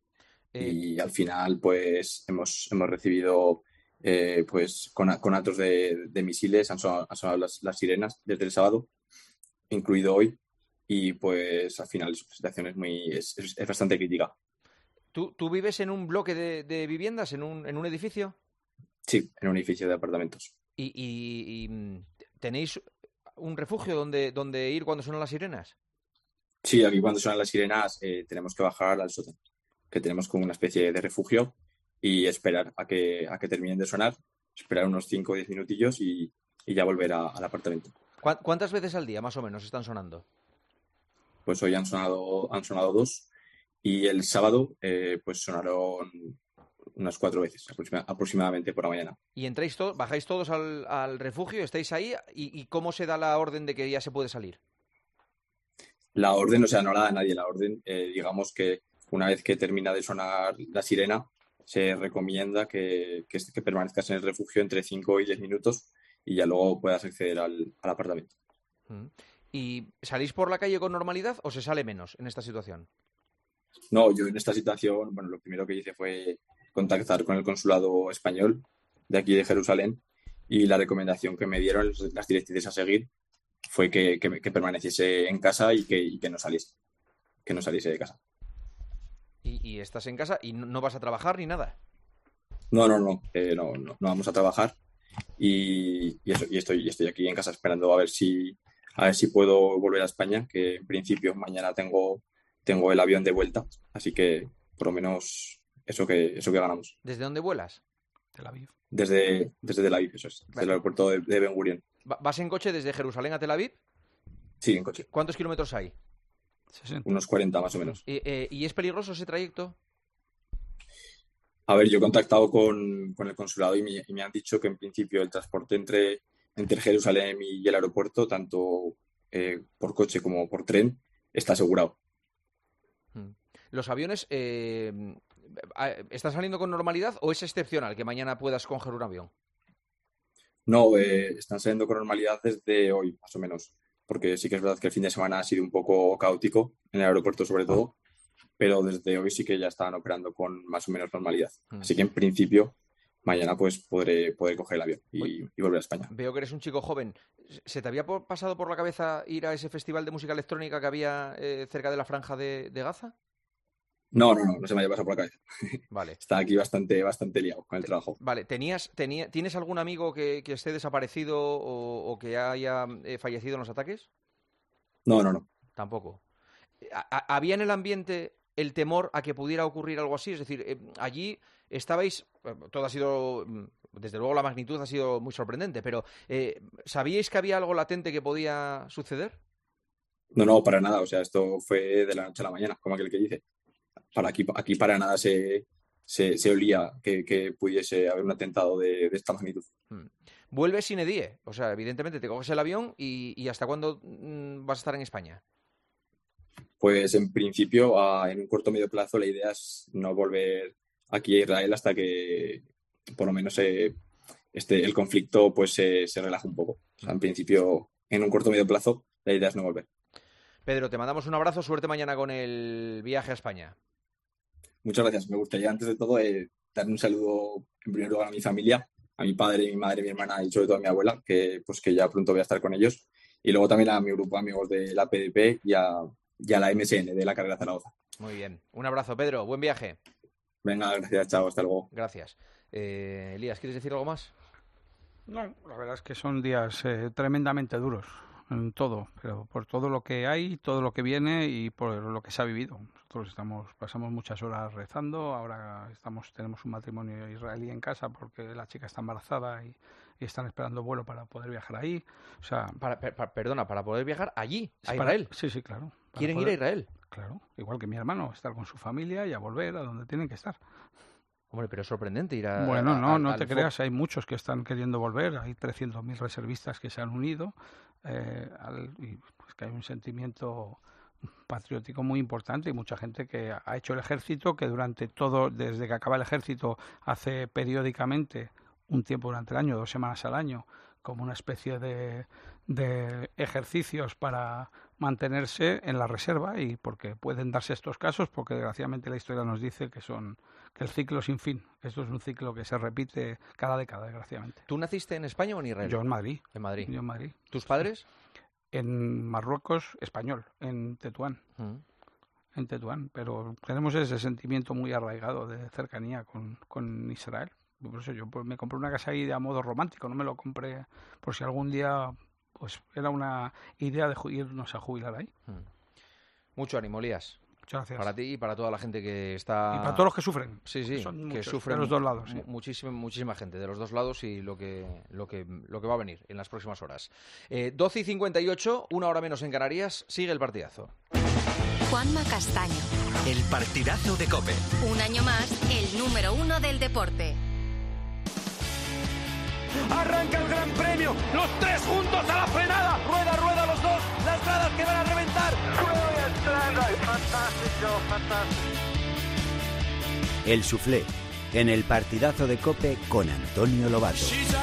[SPEAKER 15] Y al final pues hemos recibido pues con actos de misiles, han sonado las sirenas desde el sábado, incluido hoy, y pues al final la situación es bastante crítica.
[SPEAKER 3] ¿Tú vives en un bloque de viviendas, en un edificio?
[SPEAKER 15] Sí, en un edificio de apartamentos.
[SPEAKER 3] ¿Y tenéis un refugio donde ir cuando suenan las sirenas?
[SPEAKER 15] Sí, aquí cuando suenan las sirenas tenemos que bajar al sótano, que tenemos como una especie de refugio, y esperar a que terminen de sonar, esperar unos 5 o 10 minutillos y ya volver al apartamento.
[SPEAKER 3] ¿Cuántas veces al día más o menos están sonando?
[SPEAKER 15] Pues hoy han sonado 2, y el sábado pues sonaron unas 4 veces aproximadamente por la mañana.
[SPEAKER 3] ¿Y bajáis todos al refugio? ¿Estáis ahí? ¿Y cómo se da la orden de que ya se puede salir?
[SPEAKER 15] La orden, o sea, no la da nadie la orden. Digamos que una vez que termina de sonar la sirena, se recomienda que permanezcas en el refugio entre 5 y 10 minutos y ya luego puedas acceder al apartamento.
[SPEAKER 3] ¿Y salís por la calle con normalidad o se sale menos en esta situación?
[SPEAKER 15] No, yo en esta situación, bueno, lo primero que hice fue contactar con el consulado español de aquí de Jerusalén, y la recomendación que me dieron, las directrices a seguir, fue que permaneciese en casa y que no saliese de casa.
[SPEAKER 3] ¿Y estás en casa y no vas a trabajar ni nada?
[SPEAKER 15] No vamos a trabajar, y estoy aquí en casa esperando a ver si puedo volver a España, que en principio mañana tengo el avión de vuelta, así que por lo menos eso que ganamos.
[SPEAKER 3] ¿Desde dónde vuelas?
[SPEAKER 9] Tel Aviv.
[SPEAKER 15] Desde Tel Aviv, eso es, desde el aeropuerto de Ben Gurion.
[SPEAKER 3] ¿Vas en coche desde Jerusalén a Tel Aviv?
[SPEAKER 15] Sí, en coche.
[SPEAKER 3] ¿Cuántos kilómetros hay?
[SPEAKER 9] 60.
[SPEAKER 15] Unos 40 más o menos.
[SPEAKER 3] ¿Y es peligroso ese trayecto?
[SPEAKER 15] A ver, yo he contactado con el consulado y me han dicho que en principio el transporte entre Jerusalén y el aeropuerto, tanto por coche como por tren, está asegurado.
[SPEAKER 3] ¿Los aviones están saliendo con normalidad o es excepcional que mañana puedas coger un avión?
[SPEAKER 15] No, están saliendo con normalidad desde hoy, más o menos, porque sí que es verdad que el fin de semana ha sido un poco caótico, en el aeropuerto sobre todo, pero desde hoy sí que ya están operando con más o menos normalidad. Así que en principio mañana pues podré coger el avión y volver a España.
[SPEAKER 3] Veo que eres un chico joven. ¿Se te había pasado por la cabeza ir a ese festival de música electrónica que había cerca de la franja de Gaza?
[SPEAKER 15] No se me había pasado por la cabeza.
[SPEAKER 3] Vale.
[SPEAKER 15] Está aquí bastante liado con el trabajo.
[SPEAKER 3] Vale, ¿tienes algún amigo que esté desaparecido o que haya fallecido en los ataques?
[SPEAKER 15] No.
[SPEAKER 3] Tampoco. ¿Había en el ambiente el temor a que pudiera ocurrir algo así? Es decir, allí estabais, todo ha sido, desde luego la magnitud ha sido muy sorprendente, pero ¿sabíais que había algo latente que podía suceder?
[SPEAKER 15] No, para nada. O sea, esto fue de la noche a la mañana, como aquel que dice. Aquí para nada se olía que pudiese haber un atentado de esta magnitud.
[SPEAKER 3] Vuelves sine die, o sea, evidentemente te coges el avión y ¿hasta cuándo vas a estar en España?
[SPEAKER 15] Pues en principio, en un corto medio plazo, la idea es no volver aquí a Israel hasta que por lo menos el conflicto pues se relaje un poco. O sea, en principio, en un corto medio plazo, la idea es no volver.
[SPEAKER 3] Pedro, te mandamos un abrazo, suerte mañana con el viaje a España.
[SPEAKER 15] Muchas gracias. Me gustaría, antes de todo, dar un saludo en primer lugar a mi familia, a mi padre, mi madre, mi hermana y sobre todo a mi abuela, que ya pronto voy a estar con ellos. Y luego también a mi grupo de amigos de la PDP y a la MSN de la carrera Zaragoza.
[SPEAKER 3] Muy bien. Un abrazo, Pedro. Buen viaje.
[SPEAKER 15] Venga, gracias. Chao. Hasta luego.
[SPEAKER 3] Gracias. Elías, ¿quieres decir algo más?
[SPEAKER 9] No, la verdad es que son días tremendamente duros en todo, pero por todo lo que hay, todo lo que viene y por lo que se ha vivido. Nosotros pasamos muchas horas rezando, ahora tenemos un matrimonio israelí en casa porque la chica está embarazada y están esperando vuelo para poder viajar ahí. O sea,
[SPEAKER 3] para poder viajar allí, a Israel.
[SPEAKER 9] Sí, claro.
[SPEAKER 3] ¿Quieren ir a Israel?
[SPEAKER 9] Claro, igual que mi hermano, estar con su familia y a volver a donde tienen que estar.
[SPEAKER 3] Hombre, pero es sorprendente ir a...
[SPEAKER 9] Bueno, no te creas, hay muchos que están queriendo volver, hay 300.000 reservistas que se han unido, y pues que hay un sentimiento patriótico muy importante y mucha gente que ha hecho el ejército, que desde que acaba el ejército, hace periódicamente un tiempo durante el año, 2 semanas al año, como una especie de ejercicios para mantenerse en la reserva, y porque pueden darse estos casos, porque desgraciadamente la historia nos dice que el ciclo sin fin. Esto es un ciclo que se repite cada década, desgraciadamente.
[SPEAKER 3] ¿Tú naciste en España o en Israel?
[SPEAKER 9] Yo en Madrid.
[SPEAKER 3] En Madrid.
[SPEAKER 9] Yo en Madrid.
[SPEAKER 3] ¿Tus padres?
[SPEAKER 9] En Marruecos, español, en Tetuán. En Tetuán, pero tenemos ese sentimiento muy arraigado de cercanía con Israel. Por eso yo me compré una casa ahí de a modo romántico, no me lo compré por si algún día pues era una idea de irnos a jubilar ahí.
[SPEAKER 3] Mucho ánimo, Elías.
[SPEAKER 9] Muchas gracias.
[SPEAKER 3] Para ti y para toda la gente que está...
[SPEAKER 9] Y para todos los que sufren.
[SPEAKER 3] Sí,
[SPEAKER 9] son
[SPEAKER 3] que
[SPEAKER 9] muchos,
[SPEAKER 3] sufren
[SPEAKER 9] de los dos lados. Sí.
[SPEAKER 3] Muchísima gente de los dos lados y lo que va a venir en las próximas horas. 12:58, 1 hora menos en Canarias, sigue el partidazo.
[SPEAKER 1] Juanma Castaño.
[SPEAKER 2] El partidazo de COPE.
[SPEAKER 1] Un año más, el número 1 del deporte.
[SPEAKER 12] Arranca el Gran Premio, los 3 juntos a la frenada, rueda los dos, las gradas que van a reventar.
[SPEAKER 16] Fantástico. El Soufflé, en el partidazo de COPE con Antonio Lobato.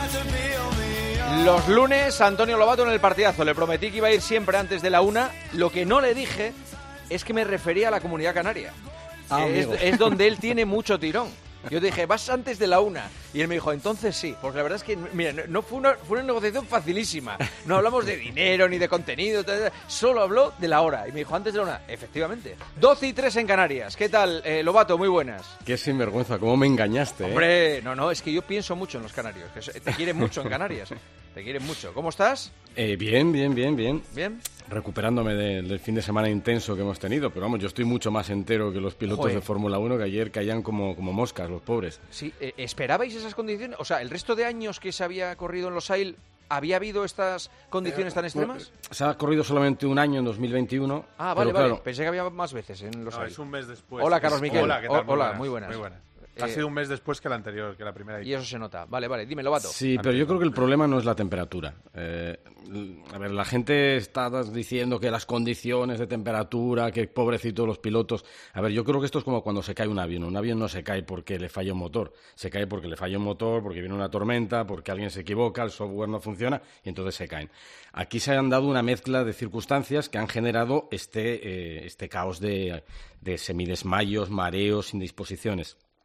[SPEAKER 3] Los lunes, Antonio Lobato en el partidazo. Le prometí que iba a ir siempre antes de la 1. Lo que no le dije es que me refería a la Comunidad Canaria. Es donde él tiene mucho tirón. Yo dije, vas antes de la 1. Y él me dijo, entonces sí. Porque la verdad es que, mira, no fue una negociación facilísima. No hablamos de dinero ni de contenido. Solo habló de la hora. Y me dijo, antes de la 1. Efectivamente. 12:03 en Canarias. ¿Qué tal, Lobato? Muy buenas.
[SPEAKER 17] Qué sinvergüenza. ¿Cómo me engañaste?
[SPEAKER 3] Hombre, no. Es que yo pienso mucho en los canarios. Que te quieren mucho en Canarias. Te quieren mucho. ¿Cómo estás?
[SPEAKER 17] Bien.
[SPEAKER 3] ¿Bien?
[SPEAKER 17] Recuperándome del fin de semana intenso que hemos tenido, pero vamos, yo estoy mucho más entero que los pilotos de Fórmula 1, que ayer caían como moscas, los pobres.
[SPEAKER 3] Sí, ¿esperabais esas condiciones? O sea, ¿el resto de años que se había corrido en Losail había habido estas condiciones tan extremas?
[SPEAKER 17] Se ha corrido solamente un año en 2021.
[SPEAKER 3] Ah, vale. Claro, pensé que había más veces en Losail.
[SPEAKER 18] No, es un mes después.
[SPEAKER 3] Hola, Carlos Miquel.
[SPEAKER 18] Hola, ¿qué tal?
[SPEAKER 3] Hola, muy buenas.
[SPEAKER 18] Ha sido un mes después que la anterior, que la primera edición.
[SPEAKER 3] Y eso se nota. Vale, dime, Lobato.
[SPEAKER 17] Sí, pero yo creo que el problema no es la temperatura. A ver, la gente está diciendo que las condiciones de temperatura, que pobrecitos los pilotos. A ver, yo creo que esto es como cuando se cae un avión. Un avión no se cae porque le falla un motor. Se cae porque le falla un motor, porque viene una tormenta, porque alguien se equivoca, el software no funciona y entonces se caen. Aquí se han dado una mezcla de circunstancias que han generado este caos de semidesmayos, mareos, indisposiciones.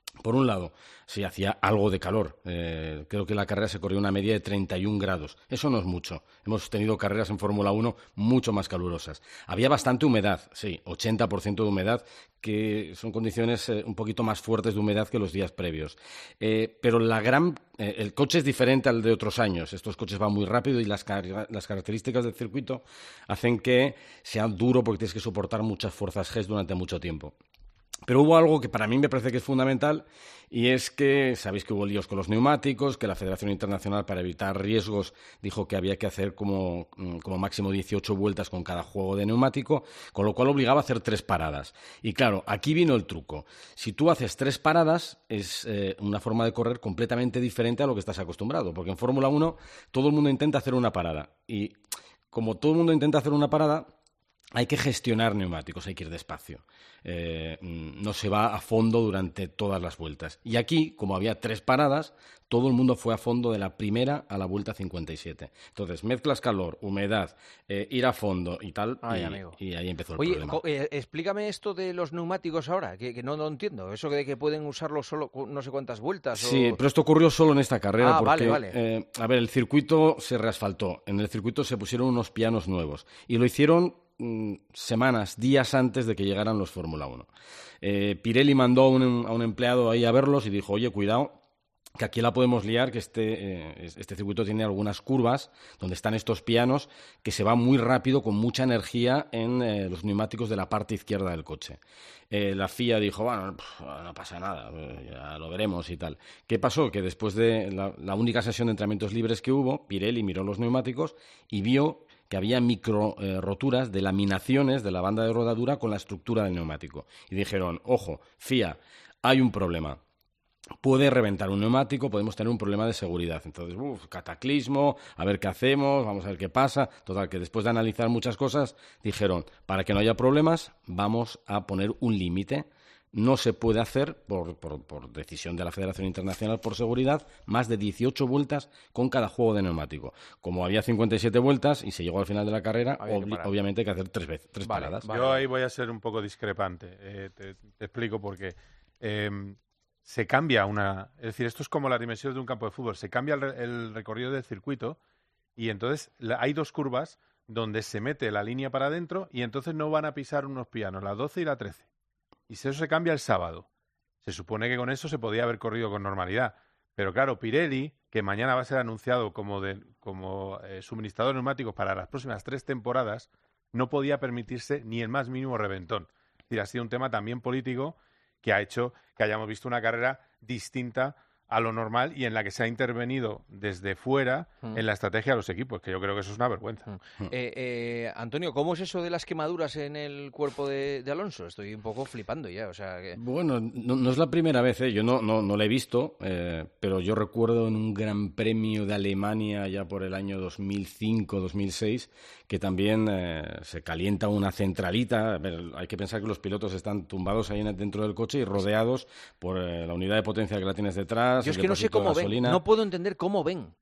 [SPEAKER 17] Por un lado, sí hacía algo de calor. Creo que la carrera se corrió una media de 31 grados. Eso no es mucho. Hemos tenido carreras en Fórmula 1 mucho más calurosas. Había bastante humedad, sí, 80% de humedad, que son condiciones un poquito más fuertes de humedad que los días previos. Pero el coche es diferente al de otros años. Estos coches van muy rápido y las características del circuito hacen que sea duro porque tienes que soportar muchas fuerzas G durante mucho tiempo. Pero hubo algo que para mí me parece que es fundamental, y es que sabéis que hubo líos con los neumáticos, que la Federación Internacional, para evitar riesgos, dijo que había que hacer como máximo 18 vueltas con cada juego de neumático, con lo cual obligaba a hacer 3 paradas. Y claro, aquí vino el truco. Si tú haces 3 paradas, es una forma de correr completamente diferente a lo que estás acostumbrado, porque en Fórmula 1 todo el mundo intenta hacer una parada. Y como todo el mundo intenta hacer una parada, hay que gestionar neumáticos, hay que ir despacio. No se va a fondo durante todas las vueltas. Y aquí, como había 3 paradas, todo el mundo fue a fondo de la primera a la vuelta 57. Entonces, mezclas calor, humedad, ir a fondo y tal, y ahí empezó el problema.
[SPEAKER 3] Oye, explícame esto de los neumáticos ahora, que no lo entiendo. Eso de que pueden usarlo solo no sé cuántas vueltas.
[SPEAKER 17] Sí, pero esto ocurrió solo en esta carrera. Porque,
[SPEAKER 3] vale.
[SPEAKER 17] A ver, el circuito se reasfaltó. En el circuito se pusieron unos pianos nuevos. Y lo hicieron semanas, días antes de que llegaran los Fórmula 1. Pirelli mandó a un empleado ahí a verlos y dijo, oye, cuidado, que aquí la podemos liar, que este circuito tiene algunas curvas donde están estos pianos que se va muy rápido, con mucha energía en los neumáticos de la parte izquierda del coche. La FIA dijo, bueno, no pasa nada, ya lo veremos y tal. ¿Qué pasó? Que después de la única sesión de entrenamientos libres que hubo, Pirelli miró los neumáticos y vio que había micro roturas de laminaciones de la banda de rodadura con la estructura del neumático. Y dijeron, ojo, FIA, hay un problema. Puede reventar un neumático, podemos tener un problema de seguridad. Entonces, cataclismo, a ver qué hacemos, vamos a ver qué pasa. Total, que después de analizar muchas cosas, dijeron, para que no haya problemas, vamos a poner un límite. No se puede hacer, por decisión de la Federación Internacional por seguridad, más de 18 vueltas con cada juego de neumático. Como había 57 vueltas y se llegó al final de la carrera, obviamente hay que hacer 3 paradas.
[SPEAKER 18] Yo ahí voy a ser un poco discrepante. Te explico por qué. Se cambia es decir, esto es como las dimensiones de un campo de fútbol. Se cambia el recorrido del circuito y entonces hay 2 curvas donde se mete la línea para adentro y entonces no van a pisar unos pianos, la 12 y la 13. Y eso se cambia el sábado. Se supone que con eso se podía haber corrido con normalidad. Pero claro, Pirelli, que mañana va a ser anunciado como suministrador de neumáticos para las próximas 3 temporadas, no podía permitirse ni el más mínimo reventón. Es decir, ha sido un tema también político que ha hecho que hayamos visto una carrera distinta a lo normal y en la que se ha intervenido desde fuera en la estrategia de los equipos, que yo creo que eso es una vergüenza.
[SPEAKER 3] Antonio, ¿cómo es eso de las quemaduras en el cuerpo de Alonso? Estoy un poco flipando ya. O sea, que...
[SPEAKER 17] Bueno, no es la primera vez, yo no la he visto, pero yo recuerdo en un Gran Premio de Alemania ya por el año 2005-2006 que también se calienta una centralita. A ver, hay que pensar que los pilotos están tumbados ahí dentro del coche y rodeados por la unidad de potencia que la tienes detrás.
[SPEAKER 3] Yo es que no sé cómo ven, no puedo entender cómo ven.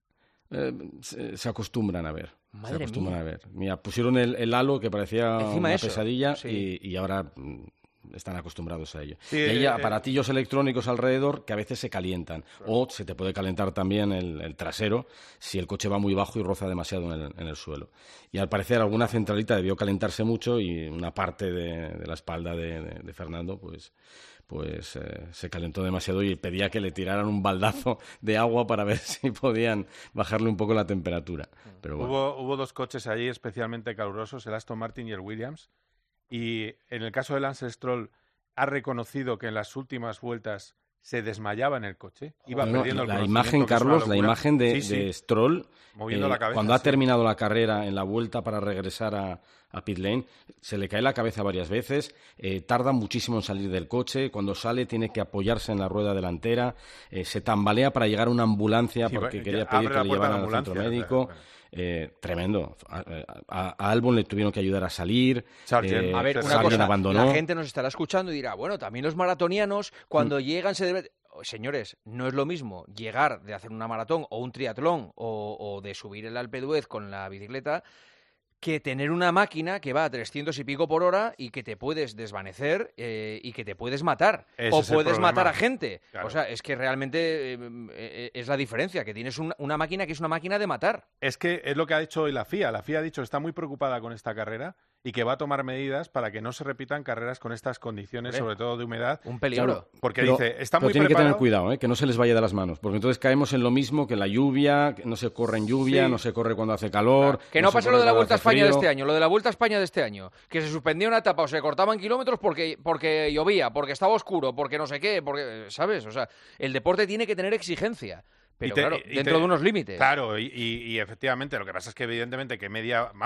[SPEAKER 17] Se acostumbran a ver.
[SPEAKER 3] Madre
[SPEAKER 17] mía. Mira, pusieron el halo que parecía
[SPEAKER 3] encima
[SPEAKER 17] una pesadilla y ahora están acostumbrados a ello. Sí, y hay aparatillos electrónicos alrededor que a veces se calientan. Claro. O se te puede calentar también el trasero si el coche va muy bajo y roza demasiado en el suelo. Y al parecer alguna centralita debió calentarse mucho y una parte de la espalda de Fernando pues se calentó demasiado y pedía que le tiraran un baldazo de agua para ver si podían bajarle un poco la temperatura. Pero bueno.
[SPEAKER 18] Hubo 2 coches allí especialmente calurosos, el Aston Martin y el Williams, y en el caso de Lance Stroll ha reconocido que en las últimas vueltas se desmayaba en el coche, iba perdiendo el
[SPEAKER 17] la imagen, Carlos, la imagen de Stroll
[SPEAKER 18] moviendo la cabeza,
[SPEAKER 17] cuando ha terminado la carrera en la vuelta para regresar a pit lane, se le cae la cabeza varias veces, tarda muchísimo en salir del coche, cuando sale tiene que apoyarse en la rueda delantera, se tambalea para llegar a una ambulancia porque quería pedir que le llevaran al centro médico. Tremendo. A Albon le tuvieron que ayudar a salir.
[SPEAKER 3] A ver, una cosa, abandonó. La gente nos estará escuchando y dirá, bueno, también los maratonianos cuando llegan se debe... Señores, no es lo mismo llegar de hacer una maratón o un triatlón o de subir el Alpe d'Huez con la bicicleta que tener una máquina que va a 300 y pico por hora y que te puedes desvanecer y que te puedes matar. O puedes matar a gente. Claro. O sea, es que realmente es la diferencia, que tienes una máquina que es una máquina de matar.
[SPEAKER 18] Es que es lo que ha dicho hoy la FIA. La FIA ha dicho que está muy preocupada con esta carrera y que va a tomar medidas para que no se repitan carreras con estas condiciones, sobre todo de humedad.
[SPEAKER 3] Un peligro.
[SPEAKER 17] Claro,
[SPEAKER 18] porque dice, está muy
[SPEAKER 17] tienen
[SPEAKER 18] preparado.
[SPEAKER 17] Que tener cuidado, que no se les vaya de las manos, porque entonces caemos en lo mismo que la lluvia, que no se corre en lluvia, no se corre cuando hace calor.
[SPEAKER 3] Que no pasa lo de la Vuelta a España de este año, lo de la Vuelta a España de este año, que se suspendía una etapa o se cortaban kilómetros porque llovía, porque estaba oscuro, porque no sé qué, porque, ¿sabes? O sea, el deporte tiene que tener exigencia. Pero dentro de unos límites.
[SPEAKER 18] Claro, y efectivamente, lo que pasa es que evidentemente que el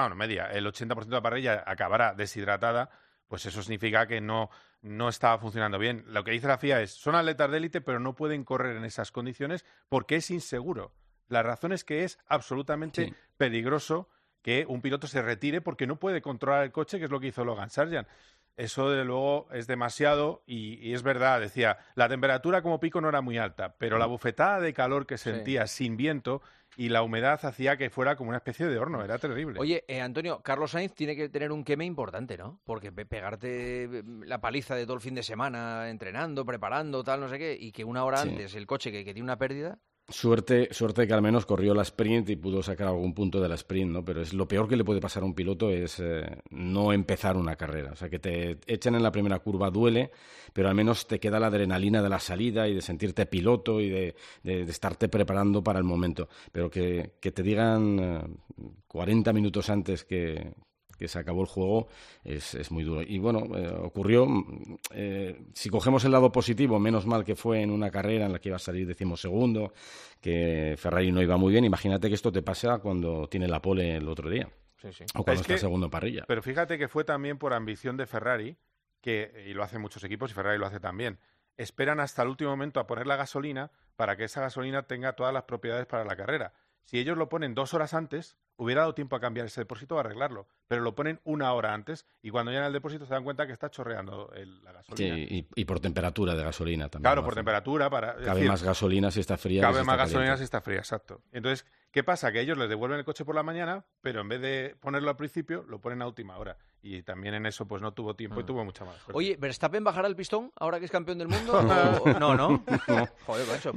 [SPEAKER 18] 80% de la parrilla acabará deshidratada, pues eso significa que no estaba funcionando bien. Lo que dice la FIA es, son atletas de élite, pero no pueden correr en esas condiciones porque es inseguro. La razón es que es absolutamente peligroso que un piloto se retire porque no puede controlar el coche, que es lo que hizo Logan Sargent. Eso, desde luego, es demasiado y es verdad. Decía, la temperatura como pico no era muy alta, pero la bufetada de calor que sentía sin viento y la humedad hacía que fuera como una especie de horno. Era terrible.
[SPEAKER 3] Oye, Antonio, Carlos Sainz tiene que tener un queme importante, ¿no? Porque pegarte la paliza de todo el fin de semana entrenando, preparando, tal, no sé qué, y que una hora antes el coche que tiene una pérdida...
[SPEAKER 17] Suerte que al menos corrió la sprint y pudo sacar algún punto de la sprint, ¿no? Pero es lo peor que le puede pasar a un piloto es no empezar una carrera. O sea, que te echen en la primera curva duele, pero al menos te queda la adrenalina de la salida y de sentirte piloto y de estarte preparando para el momento. Pero que te digan 40 minutos antes que se acabó el juego es muy duro. Y bueno, ocurrió, si cogemos el lado positivo, menos mal que fue en una carrera en la que iba a salir 12º, que Ferrari no iba muy bien. Imagínate que esto te pasa cuando tiene la pole el otro día.
[SPEAKER 3] Sí.
[SPEAKER 17] O cuando está segundo en parrilla.
[SPEAKER 18] Pero fíjate que fue también por ambición de Ferrari, y lo hacen muchos equipos y Ferrari lo hace también. Esperan hasta el último momento a poner la gasolina para que esa gasolina tenga todas las propiedades para la carrera. Si ellos lo ponen 2 horas antes, hubiera dado tiempo a cambiar ese depósito o arreglarlo. Pero lo ponen 1 hora antes y cuando llegan el depósito se dan cuenta que está chorreando la gasolina.
[SPEAKER 17] Sí, y por temperatura de gasolina también.
[SPEAKER 18] Claro, por temperatura.
[SPEAKER 17] Cabe más gasolina si está fría.
[SPEAKER 18] Cabe más gasolina si está fría, exacto. Entonces, ¿qué pasa? Que ellos les devuelven el coche por la mañana, pero en vez de ponerlo al principio, lo ponen a última hora. Y también en eso pues no tuvo tiempo y tuvo mucha más suerte.
[SPEAKER 3] Oye, ¿Verstappen bajará el pistón ahora que es campeón del mundo? No. Joder, macho,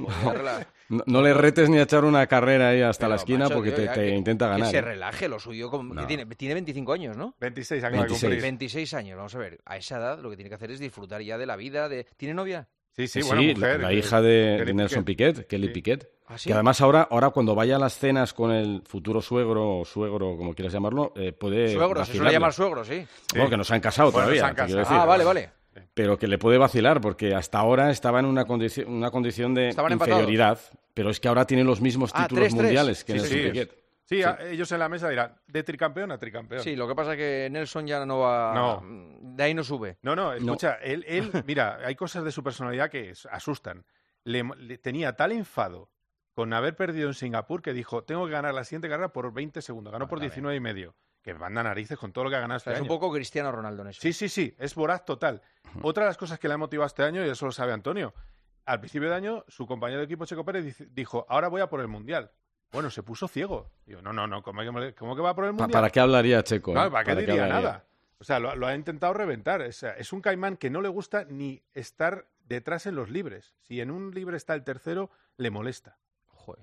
[SPEAKER 17] no le retes ni a echar una carrera ahí hasta la esquina, macho, porque te intenta ganar.
[SPEAKER 3] Que se relaje lo suyo. Que tiene 25 años, ¿no?
[SPEAKER 18] 26 años.
[SPEAKER 3] 26 años, vamos a ver. A esa edad lo que tiene que hacer es disfrutar ya de la vida. ¿Tiene novia?
[SPEAKER 18] Sí, bueno, mujer,
[SPEAKER 17] la hija de Nelson Piquet, Kelly Piquet.
[SPEAKER 3] ¿Ah, sí?
[SPEAKER 17] Que además ahora cuando vaya a las cenas con el futuro suegro o suegro, como quieras llamarlo, puede
[SPEAKER 3] suegro, se suele llamar suegro, sí.
[SPEAKER 17] Bueno, que no se han casado todavía.
[SPEAKER 3] Decir, vale.
[SPEAKER 17] Pero que le puede vacilar, porque hasta ahora estaba en una condición de inferioridad, pero es que ahora tiene los mismos títulos mundiales que Nelson Piquet.
[SPEAKER 18] Sí, ellos en la mesa dirán, de tricampeón a tricampeón.
[SPEAKER 3] Sí, lo que pasa es que Nelson ya no va... No. De ahí no sube.
[SPEAKER 18] No, escucha, él mira, hay cosas de su personalidad que asustan. Le tenía tal enfado con haber perdido en Singapur que dijo, tengo que ganar la siguiente carrera por 20 segundos. Ganó por 19,5. Que manda narices con todo lo que ha ganado este año.
[SPEAKER 3] Es un poco Cristiano Ronaldo en eso.
[SPEAKER 18] Sí, es voraz total. Otra de las cosas que le ha motivado este año, y eso lo sabe Antonio, al principio de año su compañero de equipo Checo Pérez dijo, ahora voy a por el Mundial. Bueno, se puso ciego. Digo, no, ¿cómo que va por el Mundial?
[SPEAKER 17] ¿Para qué hablaría Checo?
[SPEAKER 18] No, ¿para qué diría nada? O sea, lo ha intentado reventar. O sea, es un caimán que no le gusta ni estar detrás en los libres. Si en un libre está el tercero, le molesta.
[SPEAKER 3] Joder.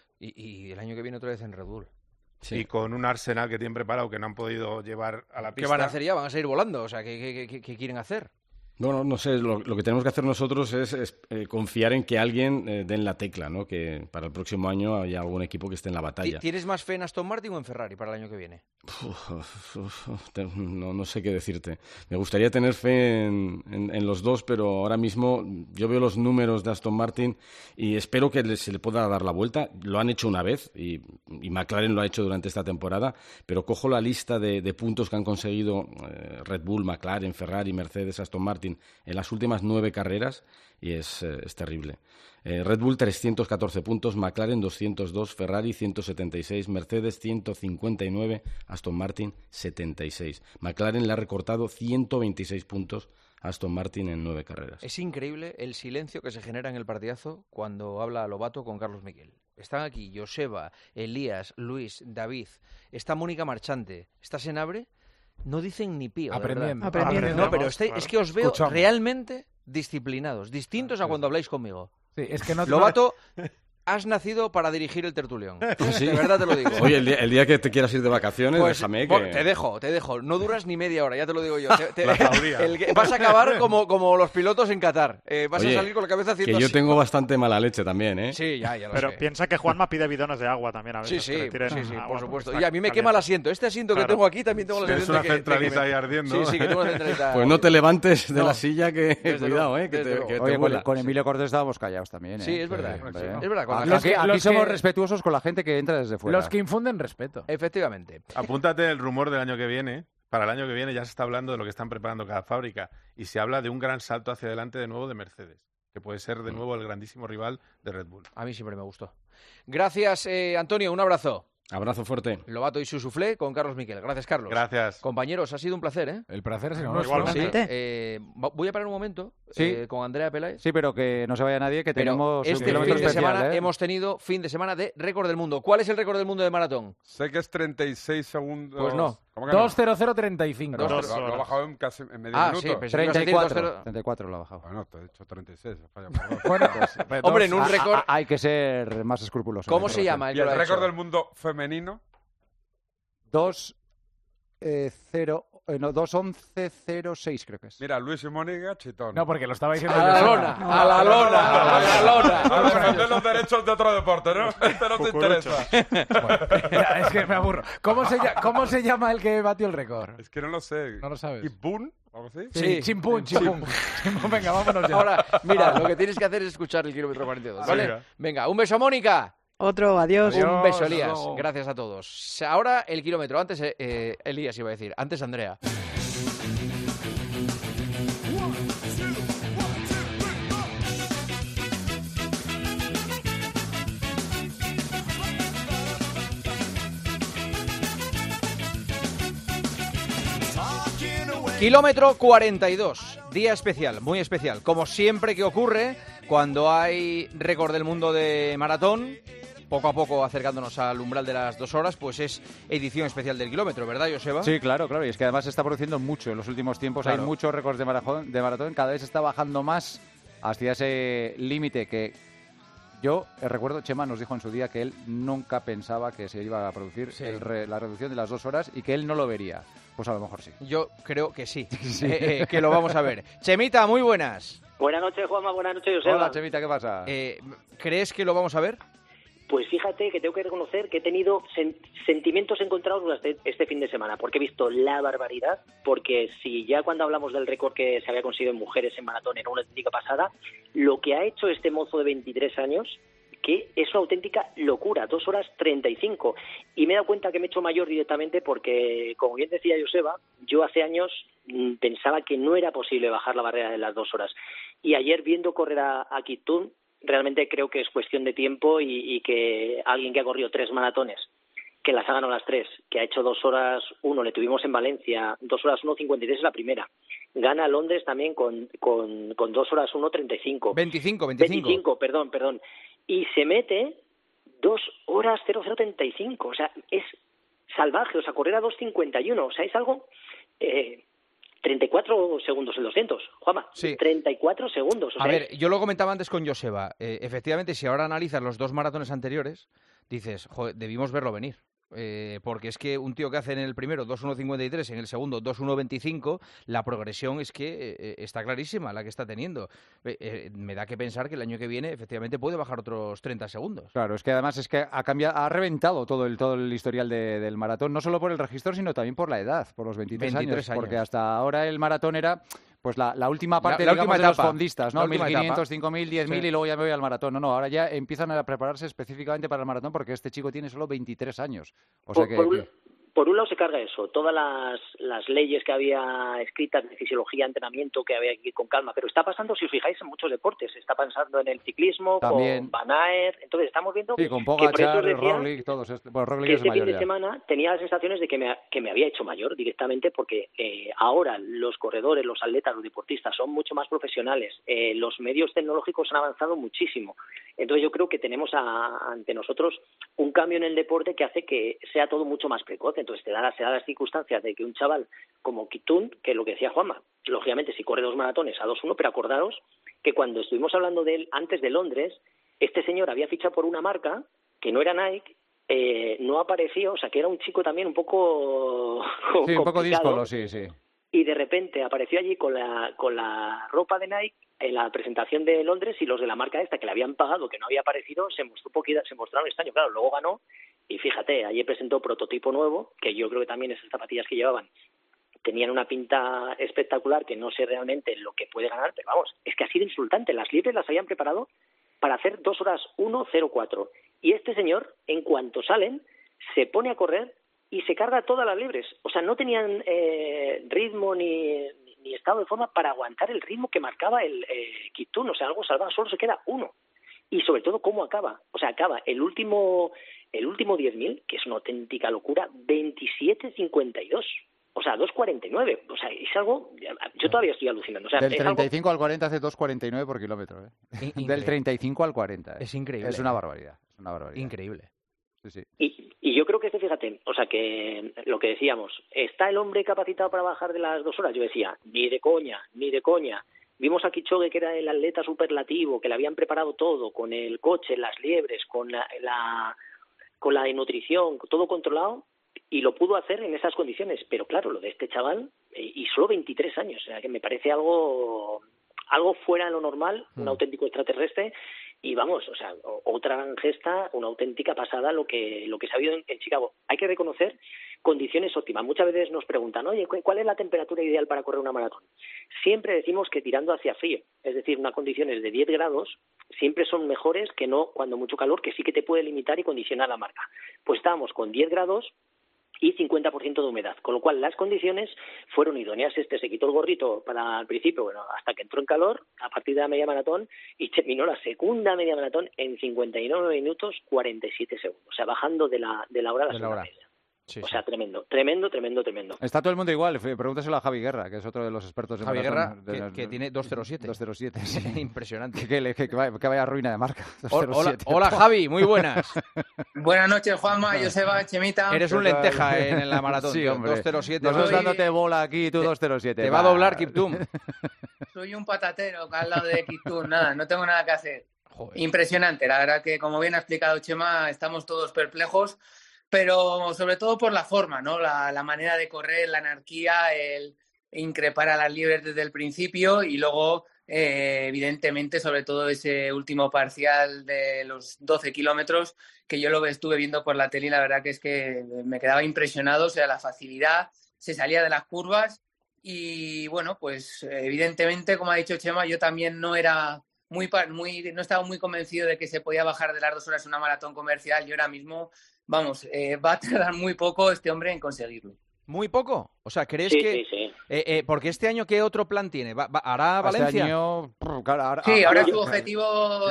[SPEAKER 3] Y el año que viene otra vez en Red Bull.
[SPEAKER 18] Sí. Y con un Arsenal que tienen preparado que no han podido llevar a la pista.
[SPEAKER 3] ¿Qué van a hacer ya? ¿Van a seguir volando? O sea, ¿qué quieren hacer?
[SPEAKER 17] Bueno, no sé, lo que tenemos que hacer nosotros es confiar en que alguien dé en la tecla, ¿no? Que para el próximo año haya algún equipo que esté en la batalla.
[SPEAKER 3] ¿Tienes más fe en Aston Martin o en Ferrari para el año que viene?
[SPEAKER 17] No sé qué decirte. Me gustaría tener fe en los dos, pero ahora mismo yo veo los números de Aston Martin y espero que se le pueda dar la vuelta. Lo han hecho una vez y McLaren lo ha hecho durante esta temporada, pero cojo la lista de puntos que han conseguido Red Bull, McLaren, Ferrari, Mercedes, Aston Martin Martin en las últimas 9 carreras y es terrible. Red Bull 314 puntos, McLaren 202, Ferrari 176, Mercedes 159, Aston Martin 76. McLaren le ha recortado 126 puntos a Aston Martin en 9 carreras.
[SPEAKER 3] Es increíble el silencio que se genera en el partidazo cuando habla Lobato con Carlos Miquel. Están aquí Joseba, Elías, Luis, David, está Mónica Marchante, está Senabre, no dicen ni pío.
[SPEAKER 12] Aprendiendo.
[SPEAKER 3] No, pero es que os veo realmente disciplinados, distintos a cuando habláis conmigo.
[SPEAKER 12] Sí, es que no...
[SPEAKER 3] Lobato, has nacido para dirigir el tertulión. ¿Sí? De verdad te lo digo.
[SPEAKER 17] Oye, el día que te quieras ir de vacaciones,
[SPEAKER 3] pues,
[SPEAKER 17] déjame que...
[SPEAKER 3] Te dejo. No duras ni media hora, ya te lo digo yo. Vas a acabar como los pilotos en Qatar. Vas a salir con la cabeza haciendo
[SPEAKER 17] que yo
[SPEAKER 3] así.
[SPEAKER 17] tengo bastante mala leche también, ¿eh?
[SPEAKER 3] Sí, ya lo sé.
[SPEAKER 10] Pero piensa que Juanma pide bidones de agua también a veces.
[SPEAKER 3] Sí, por supuesto. Y a mí me
[SPEAKER 10] caliente.
[SPEAKER 3] quema el asiento. Este asiento que tengo aquí también tengo la
[SPEAKER 18] sensación de que... Es una centralita ahí ardiendo.
[SPEAKER 3] Sí, que tengo una centralita...
[SPEAKER 17] Pues no te levantes de la silla, que cuidado, que te
[SPEAKER 13] Oye, con Emilio Cortés estábamos callados también, ¿eh?
[SPEAKER 3] Sí, es verdad. Es verdad.
[SPEAKER 13] Aquí somos respetuosos con la gente que entra desde fuera.
[SPEAKER 12] Los que infunden respeto.
[SPEAKER 3] Efectivamente.
[SPEAKER 18] Apúntate el rumor del año que viene. Para el año que viene ya se está hablando de lo que están preparando cada fábrica y se habla de un gran salto hacia adelante de nuevo de Mercedes, que puede ser de nuevo el grandísimo rival de Red Bull.
[SPEAKER 3] A mí siempre me gustó. Gracias, Antonio. Un abrazo.
[SPEAKER 17] Abrazo fuerte.
[SPEAKER 3] Lobato y su soufflé con Carlos Miquel. Gracias, Carlos.
[SPEAKER 18] Gracias.
[SPEAKER 3] Compañeros, ha sido un placer, ¿eh?
[SPEAKER 12] El placer es
[SPEAKER 11] igualmente.
[SPEAKER 3] Sí, voy a parar un momento con Andrea Peláez.
[SPEAKER 13] Sí, pero que no se vaya nadie, que tenemos
[SPEAKER 3] este fin de semana hemos tenido fin de semana de récord del mundo. ¿Cuál es el récord del mundo de maratón?
[SPEAKER 6] Sé que es 36 segundos.
[SPEAKER 3] Pues no.
[SPEAKER 12] 2:00:35.
[SPEAKER 6] Lo ha bajado en medio minuto.
[SPEAKER 3] Sí,
[SPEAKER 13] 34 lo ha bajado.
[SPEAKER 6] Bueno, te he dicho 36.
[SPEAKER 12] Bueno,
[SPEAKER 3] hombre, en un récord...
[SPEAKER 13] Hay que ser más escrupuloso.
[SPEAKER 3] ¿Cómo se llama?
[SPEAKER 6] ¿Y el récord del mundo femenino?
[SPEAKER 13] 2:11:06 creo que es.
[SPEAKER 6] Mira, Luis y Mónica, chitón.
[SPEAKER 12] No, porque lo estaba diciendo
[SPEAKER 3] a la lona.
[SPEAKER 6] A defender los derechos de otro deporte, ¿no? Este no te interesa.
[SPEAKER 12] Bueno, es que me aburro. ¿Cómo se llama el que batió el récord?
[SPEAKER 6] Es que no lo sé.
[SPEAKER 12] ¿No lo sabes?
[SPEAKER 6] ¿Ibun? ¿Algo así?
[SPEAKER 12] Sí, chimpún. Venga, vámonos ya.
[SPEAKER 3] Ahora, mira, lo que tienes que hacer es escuchar el kilómetro 42, ¿vale? Venga, un beso a Mónica.
[SPEAKER 11] Otro, adiós.
[SPEAKER 3] Un beso, Elías. Gracias a todos. Ahora el kilómetro. Antes Elías iba a decir. Antes Andrea. Kilómetro 42. Día especial, muy especial. Como siempre que ocurre cuando hay récord del mundo de maratón, poco a poco acercándonos al umbral de las 2 horas, pues es edición especial del kilómetro, ¿verdad, Joseba?
[SPEAKER 13] Sí, claro, y es que además se está produciendo mucho en los últimos tiempos, claro. Hay muchos récords de maratón, cada vez está bajando más hacia ese límite que yo recuerdo, Chema nos dijo en su día que él nunca pensaba que se iba a producir la reducción de las 2 horas y que él no lo vería. Pues a lo mejor sí.
[SPEAKER 3] Yo creo que sí, que lo vamos a ver. Chemita, muy buenas.
[SPEAKER 19] Buenas noches, Juanma, buenas noches, Joseba.
[SPEAKER 13] Hola, Chemita, ¿qué pasa?
[SPEAKER 3] ¿Crees que lo vamos a ver?
[SPEAKER 19] Pues fíjate que tengo que reconocer que he tenido sentimientos encontrados durante este fin de semana, porque he visto la barbaridad, porque si ya cuando hablamos del récord que se había conseguido en mujeres en maratón en una auténtica pasada, lo que ha hecho este mozo de 23 años, que es una auténtica locura, 2:35. Y me he dado cuenta que me he hecho mayor directamente porque, como bien decía Joseba, yo hace años pensaba que no era posible bajar la barrera de las 2 horas. Y ayer, viendo correr a Kiptum, realmente creo que es cuestión de tiempo y que alguien que ha corrido 3 maratones, que las ha ganado las 3, que ha hecho 2:01, le tuvimos en Valencia, 2:1:53 es la primera. Gana Londres también con 2:1:35. 25, perdón. Y se mete 2:00:35. O sea, es salvaje. O sea, correr a 2:51. O sea, es algo... 34 segundos el 200, Juanma. Sí. 34 segundos. O sea,
[SPEAKER 3] a ver, yo lo comentaba antes con Joseba. Efectivamente, si ahora analizas los 2 maratones anteriores, dices, joder, debimos verlo venir. Porque es que un tío que hace en el primero 2:1:53, en el segundo 2:1:25, la progresión es que está clarísima la que está teniendo. Me da que pensar que el año que viene efectivamente puede bajar otros 30 segundos.
[SPEAKER 13] Claro, es que además es que ha reventado todo el historial del maratón, no solo por el registro, sino también por la edad, por los 23 años. Porque hasta ahora el maratón era... Pues la última parte,
[SPEAKER 3] la última
[SPEAKER 13] etapa,
[SPEAKER 3] de los
[SPEAKER 13] fondistas, ¿no? 1.500, 5.000, 10.000 y luego ya me voy al maratón. No, ahora ya empiezan a prepararse específicamente para el maratón porque este chico tiene solo 23 años. O sea
[SPEAKER 19] por un lado se carga eso, todas las leyes que había escritas de fisiología, entrenamiento, que había que ir con calma, pero está pasando, si os fijáis, en muchos deportes, está pasando en el ciclismo,
[SPEAKER 13] también
[SPEAKER 19] con Van Aert, entonces estamos viendo
[SPEAKER 13] sí, con Pogacar, Roglic, todos estos. Bueno, Roglic
[SPEAKER 19] que
[SPEAKER 13] es
[SPEAKER 19] este
[SPEAKER 13] mayor
[SPEAKER 19] fin de
[SPEAKER 13] ya.
[SPEAKER 19] semana tenía las sensaciones de que me había hecho mayor directamente, porque ahora los corredores, los atletas, los deportistas son mucho más profesionales, los medios tecnológicos han avanzado muchísimo, entonces yo creo que tenemos ante nosotros un cambio en el deporte que hace que sea todo mucho más precoz. Entonces se da las circunstancias de que un chaval como Kiptum, que es lo que decía Juanma, lógicamente si corre 2 maratones a 2:1, pero acordaros que cuando estuvimos hablando de él antes de Londres, este señor había fichado por una marca que no era Nike, no apareció, o sea que era un chico también un poco
[SPEAKER 13] sí, un poco díscolo, sí.
[SPEAKER 19] Y de repente apareció allí con la ropa de Nike en la presentación de Londres, y los de la marca esta que le habían pagado, que no había aparecido, se mostraron extraños. Claro, luego ganó, y fíjate, ayer presentó prototipo nuevo, que yo creo que también esas zapatillas que llevaban tenían una pinta espectacular, que no sé realmente lo que puede ganar, pero vamos, es que ha sido insultante. Las libres las habían preparado para hacer 2:1:04, y este señor, en cuanto salen, se pone a correr y se carga todas las libres. O sea, no tenían ritmo ni estado de forma para aguantar el ritmo que marcaba el Kiptum. O sea, algo salvado, solo se queda uno. Y sobre todo, ¿cómo acaba? O sea, acaba el último 10.000, que es una auténtica locura, 27:52. O sea, 2:49. O sea, es algo... Yo todavía estoy alucinando. O sea,
[SPEAKER 13] del 35 al 40 hace 2:49 por kilómetro. Del 35 al 40.
[SPEAKER 8] Es increíble.
[SPEAKER 13] Es una barbaridad.
[SPEAKER 8] Increíble.
[SPEAKER 13] Sí.
[SPEAKER 19] Y yo creo que fíjate, o sea, que lo que decíamos, ¿está el hombre capacitado para bajar de las 2 horas? Yo decía, ni de coña. Vimos a Kipchoge, que era el atleta superlativo, que le habían preparado todo, con el coche, las liebres, con la nutrición, todo controlado, y lo pudo hacer en esas condiciones. Pero claro, lo de este chaval, y solo 23 años, o sea, que me parece algo fuera de lo normal, un auténtico extraterrestre. Y vamos, o sea, otra gran gesta, una auténtica pasada lo que se ha habido en Chicago. Hay que reconocer condiciones óptimas. Muchas veces nos preguntan, oye, ¿cuál es la temperatura ideal para correr una maratón? Siempre decimos que tirando hacia frío, es decir, unas condiciones de 10 grados siempre son mejores que no cuando mucho calor, que sí que te puede limitar y condicionar la marca. Pues estábamos con 10 grados y 50% de humedad, con lo cual las condiciones fueron idóneas. Se quitó el gorrito para el principio, bueno, hasta que entró en calor, a partir de la media maratón, y terminó la segunda media maratón en 59 minutos 47 segundos, o sea, bajando de la hora a la segunda media. Sí, o sea, tremendo.
[SPEAKER 13] Está todo el mundo igual. Pregúntaselo a Javi Guerra, que es otro de los expertos en
[SPEAKER 3] Javi Guerra,
[SPEAKER 13] maratón,
[SPEAKER 3] que tiene 2:07.
[SPEAKER 13] 2:07, sí.
[SPEAKER 3] Impresionante.
[SPEAKER 13] Que vaya ruina de marca.
[SPEAKER 3] Hola, Javi, muy buenas.
[SPEAKER 20] Buenas noches, Juanma, Joseba, Chemita.
[SPEAKER 3] Eres un lenteja en la maratón.
[SPEAKER 13] Sí, hombre.
[SPEAKER 3] 2:07.
[SPEAKER 13] Nosotros dándote bola aquí, tú 2:07.
[SPEAKER 3] Te va a doblar Kiptum.
[SPEAKER 20] Soy un patatero al lado de Kiptum, nada, no tengo nada que hacer.
[SPEAKER 3] Joder.
[SPEAKER 20] Impresionante, la verdad que, como bien ha explicado Chema, estamos todos perplejos, pero sobre todo por la forma, ¿no? La manera de correr, la anarquía, el increpar a las libres desde el principio, y luego, evidentemente, sobre todo ese último parcial de los 12 kilómetros, que yo lo estuve viendo por la tele, y la verdad que es que me quedaba impresionado, o sea, la facilidad, se salía de las curvas, y bueno, pues evidentemente, como ha dicho Chema, yo también no era no estaba muy convencido de que se podía bajar de las 2 horas una maratón comercial, y ahora mismo, vamos, va a tardar muy poco este hombre en conseguirlo.
[SPEAKER 3] ¿Muy poco? O sea, ¿crees
[SPEAKER 19] que...? Sí.
[SPEAKER 3] Porque este año, ¿qué otro plan tiene? ¿Hará Valencia?
[SPEAKER 13] Este año...
[SPEAKER 20] Ahora su objetivo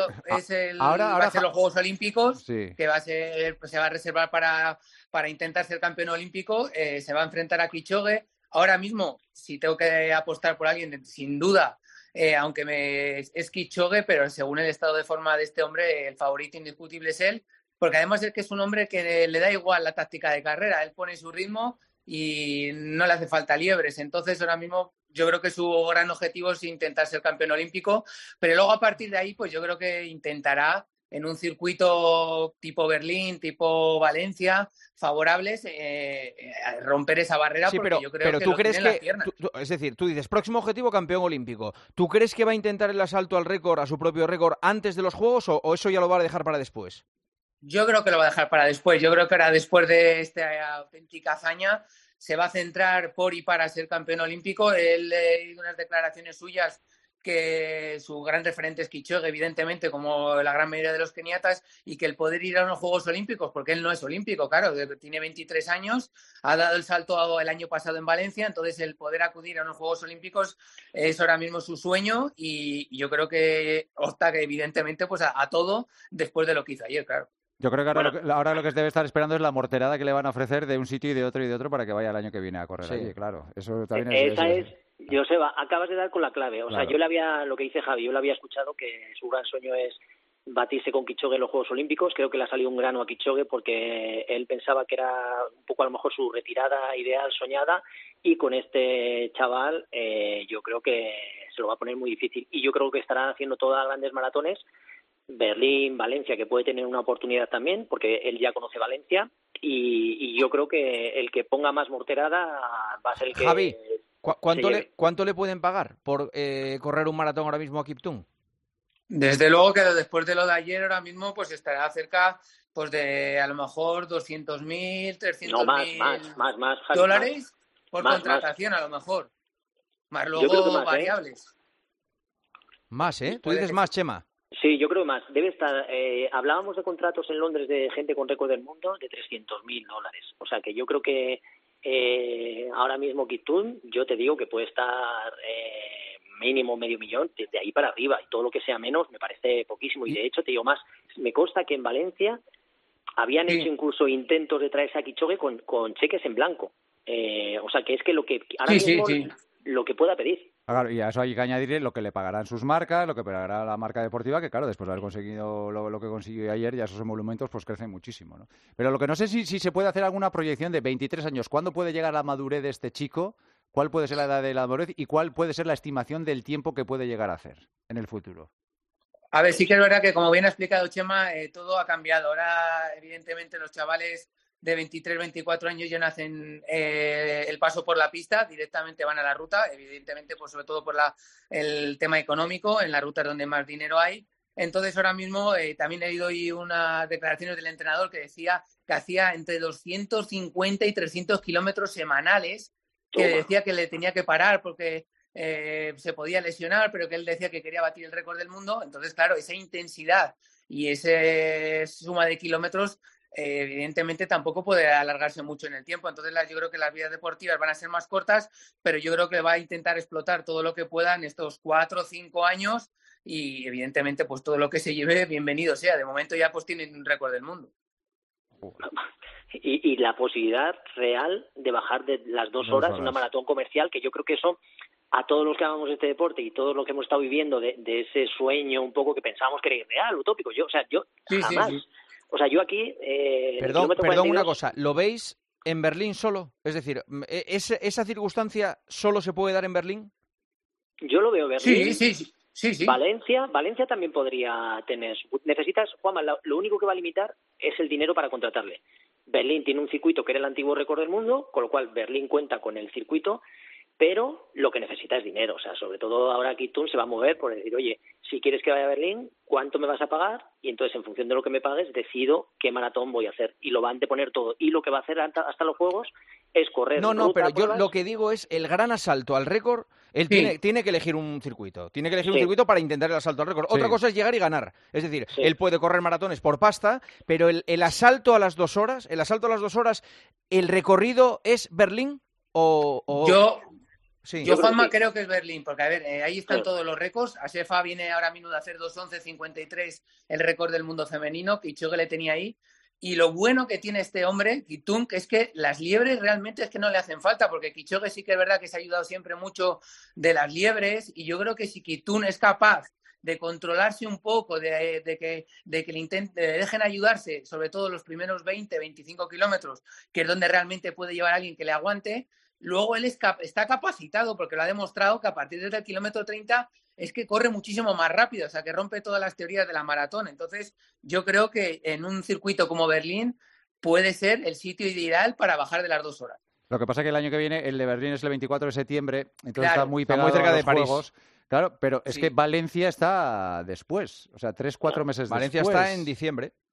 [SPEAKER 20] va a ser los Juegos Olímpicos,
[SPEAKER 13] sí,
[SPEAKER 20] que se va a reservar para intentar ser campeón olímpico. Se va a enfrentar a Kipchoge. Ahora mismo, si tengo que apostar por alguien, sin duda, aunque es Kipchoge, pero según el estado de forma de este hombre, el favorito indiscutible es él, porque además es que es un hombre que le da igual la táctica de carrera, él pone su ritmo y no le hace falta liebres. Entonces, ahora mismo yo creo que su gran objetivo es intentar ser campeón olímpico, pero luego a partir de ahí, pues yo creo que intentará en un circuito tipo Berlín, tipo Valencia, favorables, romper esa barrera,
[SPEAKER 3] sí,
[SPEAKER 20] porque yo creo que
[SPEAKER 3] tú
[SPEAKER 20] lo
[SPEAKER 3] crees
[SPEAKER 20] tiene en las piernas.
[SPEAKER 3] Es decir, tú dices, próximo objetivo, campeón olímpico. ¿Tú crees que va a intentar el asalto al récord, a su propio récord, antes de los Juegos, o eso ya lo va a dejar para después?
[SPEAKER 20] Yo creo que lo va a dejar para después. Yo creo que ahora, después de esta auténtica hazaña, se va a centrar por y para ser campeón olímpico. Él, unas declaraciones suyas que su gran referente es Kipchoge, evidentemente, como la gran mayoría de los keniatas, y que el poder ir a unos Juegos Olímpicos, porque él no es olímpico, claro, tiene 23 años, ha dado el salto el año pasado en Valencia, entonces el poder acudir a unos Juegos Olímpicos es ahora mismo su sueño, y yo creo que opta que evidentemente pues a todo después de lo que hizo ayer, claro.
[SPEAKER 13] Yo creo que ahora lo que debe estar esperando es la morterada que le van a ofrecer de un sitio y de otro para que vaya el año que viene a correr allí, claro. Eso también es...
[SPEAKER 19] Joseba, acabas de dar con la clave. O
[SPEAKER 13] Claro.
[SPEAKER 19] sea, lo que dice Javi, yo le había escuchado que su gran sueño es batirse con Kipchoge en los Juegos Olímpicos. Creo que le ha salido un grano a Kipchoge porque él pensaba que era un poco a lo mejor su retirada ideal soñada, y con este chaval yo creo que se lo va a poner muy difícil. Y yo creo que estarán haciendo todas grandes maratones, Berlín, Valencia, que puede tener una oportunidad también porque él ya conoce Valencia, y yo creo que el que ponga más morterada va a ser el que...
[SPEAKER 3] Javi, ¿cuánto le pueden pagar por correr un maratón ahora mismo a Kiptum?
[SPEAKER 20] Desde luego que después de lo de ayer, ahora mismo pues estará cerca pues de a lo mejor 200.000, 300.000
[SPEAKER 19] más,
[SPEAKER 20] dólares por
[SPEAKER 19] más,
[SPEAKER 20] contratación, a lo mejor. Más
[SPEAKER 19] Yo creo que
[SPEAKER 20] luego
[SPEAKER 19] más,
[SPEAKER 20] variables.
[SPEAKER 3] Más, ¿eh? Tú dices más, Chema.
[SPEAKER 19] Sí, yo creo más. Debe estar. Hablábamos de contratos en Londres de gente con récord del mundo de $300.000. O sea que yo creo que ahora mismo Kiptum, yo te digo que puede estar mínimo $500.000 desde ahí para arriba, y todo lo que sea menos me parece poquísimo. Y de hecho te digo más, me consta que en Valencia habían hecho incluso intentos de traerse a Kipchoge con cheques en blanco. O sea que es que lo que ahora mismo lo que pueda pedir.
[SPEAKER 13] Claro, y a eso hay que añadirle lo que le pagarán sus marcas, lo que pagará la marca deportiva, que claro, después de haber conseguido lo que consiguió ayer, ya esos emolumentos pues crecen muchísimo, ¿no? Pero lo que no sé si se puede hacer alguna proyección de 23 años, ¿cuándo puede llegar la madurez de este chico? ¿Cuál puede ser la edad de la madurez? ¿Y cuál puede ser la estimación del tiempo que puede llegar a hacer en el futuro?
[SPEAKER 20] A ver, sí que es verdad que, como bien ha explicado Chema, todo ha cambiado. Ahora, evidentemente, los chavales de 23, 24 años ya no hacen el paso por la pista, directamente van a la ruta, evidentemente, pues sobre todo por el tema económico, en las rutas donde más dinero hay. Entonces, ahora mismo también he leído hoy unas declaraciones del entrenador que decía que hacía entre 250 y 300 kilómetros semanales, que decía que le tenía que parar porque se podía lesionar, pero que él decía que quería batir el récord del mundo. Entonces, claro, esa intensidad y esa suma de kilómetros evidentemente tampoco puede alargarse mucho en el tiempo. Entonces yo creo que las vidas deportivas van a ser más cortas, pero yo creo que va a intentar explotar todo lo que pueda en estos 4 o 5 años, y evidentemente pues todo lo que se lleve, bienvenido sea. De momento ya pues tienen un récord del mundo.
[SPEAKER 19] Y la posibilidad real de bajar de las 2 horas en una maratón comercial, que yo creo que eso, a todos los que amamos este deporte y todos los que hemos estado viviendo de ese sueño un poco que pensábamos que era irreal, utópico, yo jamás... Sí. O sea, yo aquí...
[SPEAKER 3] Perdón,
[SPEAKER 19] 42...
[SPEAKER 3] una cosa. ¿Lo veis en Berlín solo? Es decir, ¿esa circunstancia solo se puede dar en Berlín?
[SPEAKER 19] Yo lo veo en Berlín.
[SPEAKER 20] Sí.
[SPEAKER 19] Valencia también podría tener... Necesitas, Juanma, lo único que va a limitar es el dinero para contratarle. Berlín tiene un circuito que era el antiguo récord del mundo, con lo cual Berlín cuenta con el circuito, pero lo que necesita es dinero. O sea, sobre todo ahora Kiptum se va a mover por decir, oye, si quieres que vaya a Berlín, ¿cuánto me vas a pagar? Y entonces, en función de lo que me pagues, decido qué maratón voy a hacer. Y lo va a anteponer todo. Y lo que va a hacer hasta los Juegos es correr.
[SPEAKER 3] No, pero yo lo que digo es el gran asalto al récord. Él tiene que elegir un circuito. Tiene que elegir un circuito para intentar el asalto al récord. Otra cosa es llegar y ganar. Es decir, él puede correr maratones por pasta, pero el asalto a las 2 horas, ¿el recorrido es Berlín o...?
[SPEAKER 20] Yo, Juanma, creo que es Berlín, porque, a ver, ahí están todos los récords. Asefa viene ahora mismo de hacer 2:11:53, el récord del mundo femenino, que Kipchoge le tenía ahí. Y lo bueno que tiene este hombre, Kiptum, que es que las liebres realmente es que no le hacen falta, porque Kipchoge sí que es verdad que se ha ayudado siempre mucho de las liebres, y yo creo que si Kiptum es capaz de controlarse un poco, de que le dejen ayudarse, sobre todo los primeros 20, 25 kilómetros, que es donde realmente puede llevar a alguien que le aguante. Luego él está capacitado, porque lo ha demostrado, que a partir del kilómetro 30 es que corre muchísimo más rápido, o sea, que rompe todas las teorías de la maratón. Entonces, yo creo que en un circuito como Berlín puede ser el sitio ideal para bajar de las 2 horas.
[SPEAKER 13] Lo que pasa es que el año que viene, el de Berlín es el 24 de septiembre, entonces está muy pegado
[SPEAKER 3] cerca
[SPEAKER 13] a los
[SPEAKER 3] de París.
[SPEAKER 13] Juegos. Claro, pero es que Valencia está después, o sea, 3-4 meses
[SPEAKER 3] Valencia
[SPEAKER 13] después.
[SPEAKER 3] está en diciembre.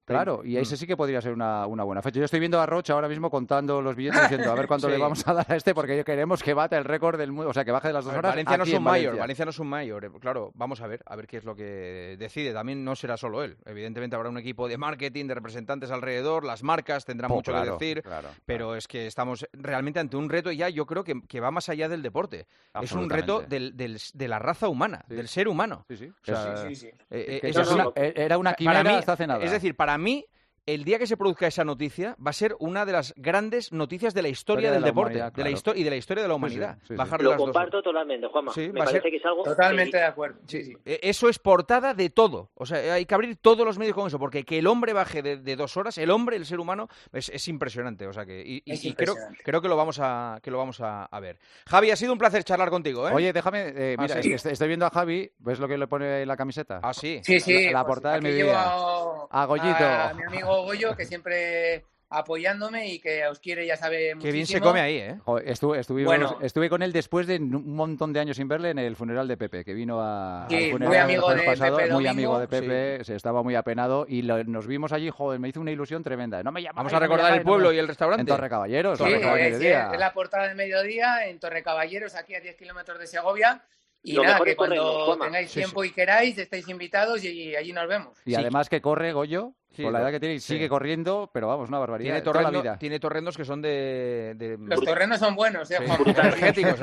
[SPEAKER 13] Claro, y ahí sí que podría ser una buena fecha. Yo estoy viendo a Rocha ahora mismo contando los billetes diciendo a ver cuánto le vamos a dar a este porque queremos que bata el récord del mundo, o sea, que baje de las 2 horas.
[SPEAKER 3] Valencia no es un mayor, claro, vamos a ver qué es lo que decide. También no será solo él, evidentemente habrá un equipo de marketing, de representantes alrededor, las marcas tendrán mucho que decir, pero es que estamos realmente ante un reto ya, yo creo que va más allá del deporte. Es un reto de la raza humana, del ser humano.
[SPEAKER 13] Sí.
[SPEAKER 3] O sea,
[SPEAKER 13] era una quimera hasta hace nada.
[SPEAKER 3] Es decir, para mí, el día que se produzca esa noticia va a ser una de las grandes noticias de la historia del deporte y de la historia de la humanidad.
[SPEAKER 19] Lo comparto totalmente, Juanma. Me parece que es algo...
[SPEAKER 20] Totalmente de acuerdo.
[SPEAKER 3] Eso es portada de todo. O sea, hay que abrir todos los medios con eso, porque que el hombre baje de 2 horas, el ser humano, es impresionante. O sea, creo que lo vamos a ver. Javi, ha sido un placer charlar contigo, ¿eh?
[SPEAKER 13] Oye, déjame... mira, es que estoy viendo a Javi, ¿ves lo que le pone en la camiseta?
[SPEAKER 3] Ah, sí.
[SPEAKER 20] Sí.
[SPEAKER 13] La portada del mediodía.
[SPEAKER 20] A
[SPEAKER 13] Goyito.
[SPEAKER 20] A mi amigo Goyo, que siempre apoyándome y que os quiere, ya sabe, muchísimo.
[SPEAKER 3] Qué bien se come ahí, ¿eh?
[SPEAKER 13] Estuve con él después de un montón de años sin verle en el funeral de Pepe, que vino al funeral
[SPEAKER 20] muy amigo
[SPEAKER 13] el
[SPEAKER 20] de
[SPEAKER 13] pasado,
[SPEAKER 20] Pepe
[SPEAKER 13] muy amigo de Pepe, se estaba muy apenado y nos vimos allí, joder, me hizo una ilusión tremenda. No me llamáis,
[SPEAKER 3] vamos a recordar el pueblo y el restaurante.
[SPEAKER 13] En Torrecaballeros.
[SPEAKER 20] Es la portada del mediodía, en Torrecaballeros, aquí a 10 kilómetros de Segovia. Y nada, que cuando tengáis tiempo y queráis, estáis invitados y allí nos vemos.
[SPEAKER 13] Y además que corre Goyo, con la edad que tiene, sigue corriendo, pero vamos, una barbaridad.
[SPEAKER 3] Tiene torrendos que son de...
[SPEAKER 20] Los torrendos son buenos,
[SPEAKER 3] energéticos.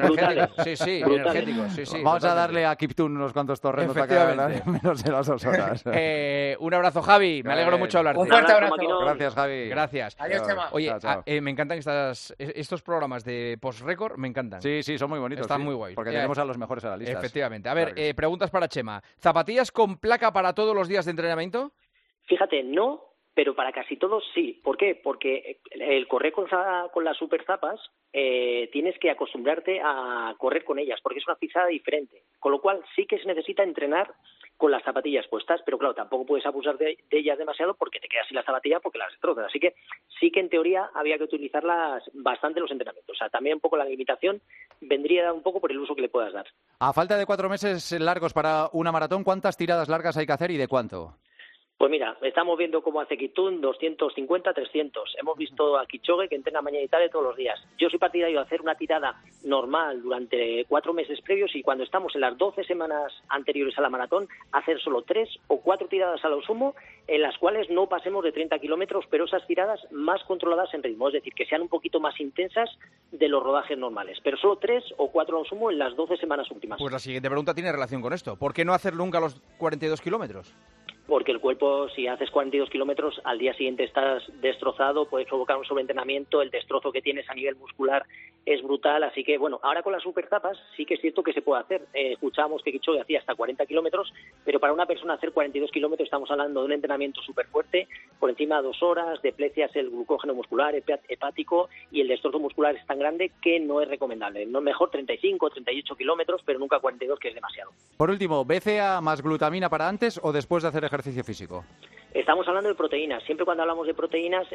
[SPEAKER 3] Sí.
[SPEAKER 13] Vamos a darle a Kiptun unos cuantos torrendos para que menos de las 2 horas.
[SPEAKER 3] Un abrazo, Javi. Me alegro mucho de hablarte.
[SPEAKER 20] Un fuerte abrazo.
[SPEAKER 13] Gracias, Javi.
[SPEAKER 3] Gracias.
[SPEAKER 20] Adiós, Chema.
[SPEAKER 3] Oye, me encantan estos programas de post-record, me encantan.
[SPEAKER 13] Sí, son muy bonitos.
[SPEAKER 3] Están muy guays.
[SPEAKER 13] Porque tenemos a los mejores analistas.
[SPEAKER 3] Efectivamente. A ver, preguntas para Chema. ¿Zapatillas con placa para todos los días de entrenamiento?
[SPEAKER 19] Fíjate, no, pero para casi todos sí. ¿Por qué? Porque el correr con las super zapas tienes que acostumbrarte a correr con ellas, porque es una pisada diferente. Con lo cual sí que se necesita entrenar con las zapatillas puestas, pero claro, tampoco puedes abusar de ellas demasiado porque te quedas sin la zapatilla porque las destrozas. Así que sí que en teoría había que utilizarlas bastante en los entrenamientos. O sea, también un poco la limitación vendría un poco por el uso que le puedas dar.
[SPEAKER 13] A falta de 4 meses largos para una maratón, ¿cuántas tiradas largas hay que hacer y de cuánto?
[SPEAKER 19] Pues mira, estamos viendo cómo hace Kiptun, 250, 300. Hemos visto a Kipchoge que entrena mañana y tarde todos los días. Yo soy partidario de hacer una tirada normal durante 4 meses previos y cuando estamos en las 12 semanas anteriores a la maratón, hacer solo 3 o 4 tiradas a lo sumo, en las cuales no pasemos de 30 kilómetros, pero esas tiradas más controladas en ritmo, es decir, que sean un poquito más intensas de los rodajes normales, pero solo 3 o 4 a lo sumo en las 12 semanas últimas.
[SPEAKER 3] Pues la siguiente pregunta tiene relación con esto. ¿Por qué no hacer nunca los 42 kilómetros?
[SPEAKER 19] Porque el cuerpo, si haces 42 kilómetros, al día siguiente estás destrozado, puedes provocar un sobreentrenamiento, el destrozo que tienes a nivel muscular es brutal, así que bueno, ahora con las supertapas sí que es cierto que se puede hacer. Escuchábamos que Kipchoge hacía hasta 40 kilómetros, pero para una persona hacer 42 kilómetros estamos hablando de un entrenamiento súper fuerte, por encima de 2 horas, deprecias el glucógeno muscular, hepático, y el destrozo muscular es tan grande que no es recomendable. No, mejor 35 o 38 kilómetros, pero nunca 42, que es demasiado.
[SPEAKER 13] Por último, ¿BCA más glutamina para antes o después de hacer ejercicio físico?
[SPEAKER 19] Estamos hablando de proteínas. Siempre cuando hablamos de proteínas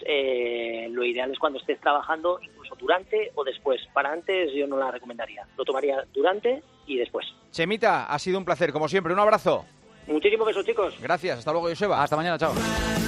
[SPEAKER 19] lo ideal es cuando estés trabajando, incluso durante o después. Para antes yo no la recomendaría. Lo tomaría durante y después.
[SPEAKER 3] Chemita, ha sido un placer, como siempre. Un abrazo.
[SPEAKER 19] Muchísimos besos, chicos.
[SPEAKER 3] Gracias. Hasta luego, Joseba.
[SPEAKER 13] Hasta mañana. Chao.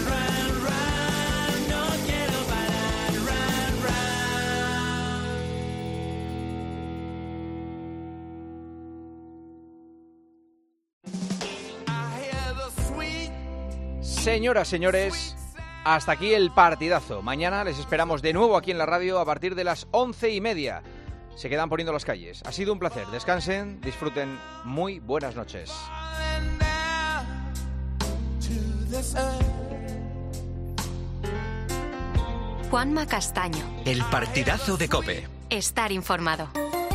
[SPEAKER 3] Señoras, señores, hasta aquí el partidazo. Mañana les esperamos de nuevo aquí en la radio a partir de las 11:30. Se quedan poniendo las calles. Ha sido un placer. Descansen, disfruten. Muy buenas noches.
[SPEAKER 1] Juanma Castaño.
[SPEAKER 2] El partidazo de COPE.
[SPEAKER 1] Estar informado.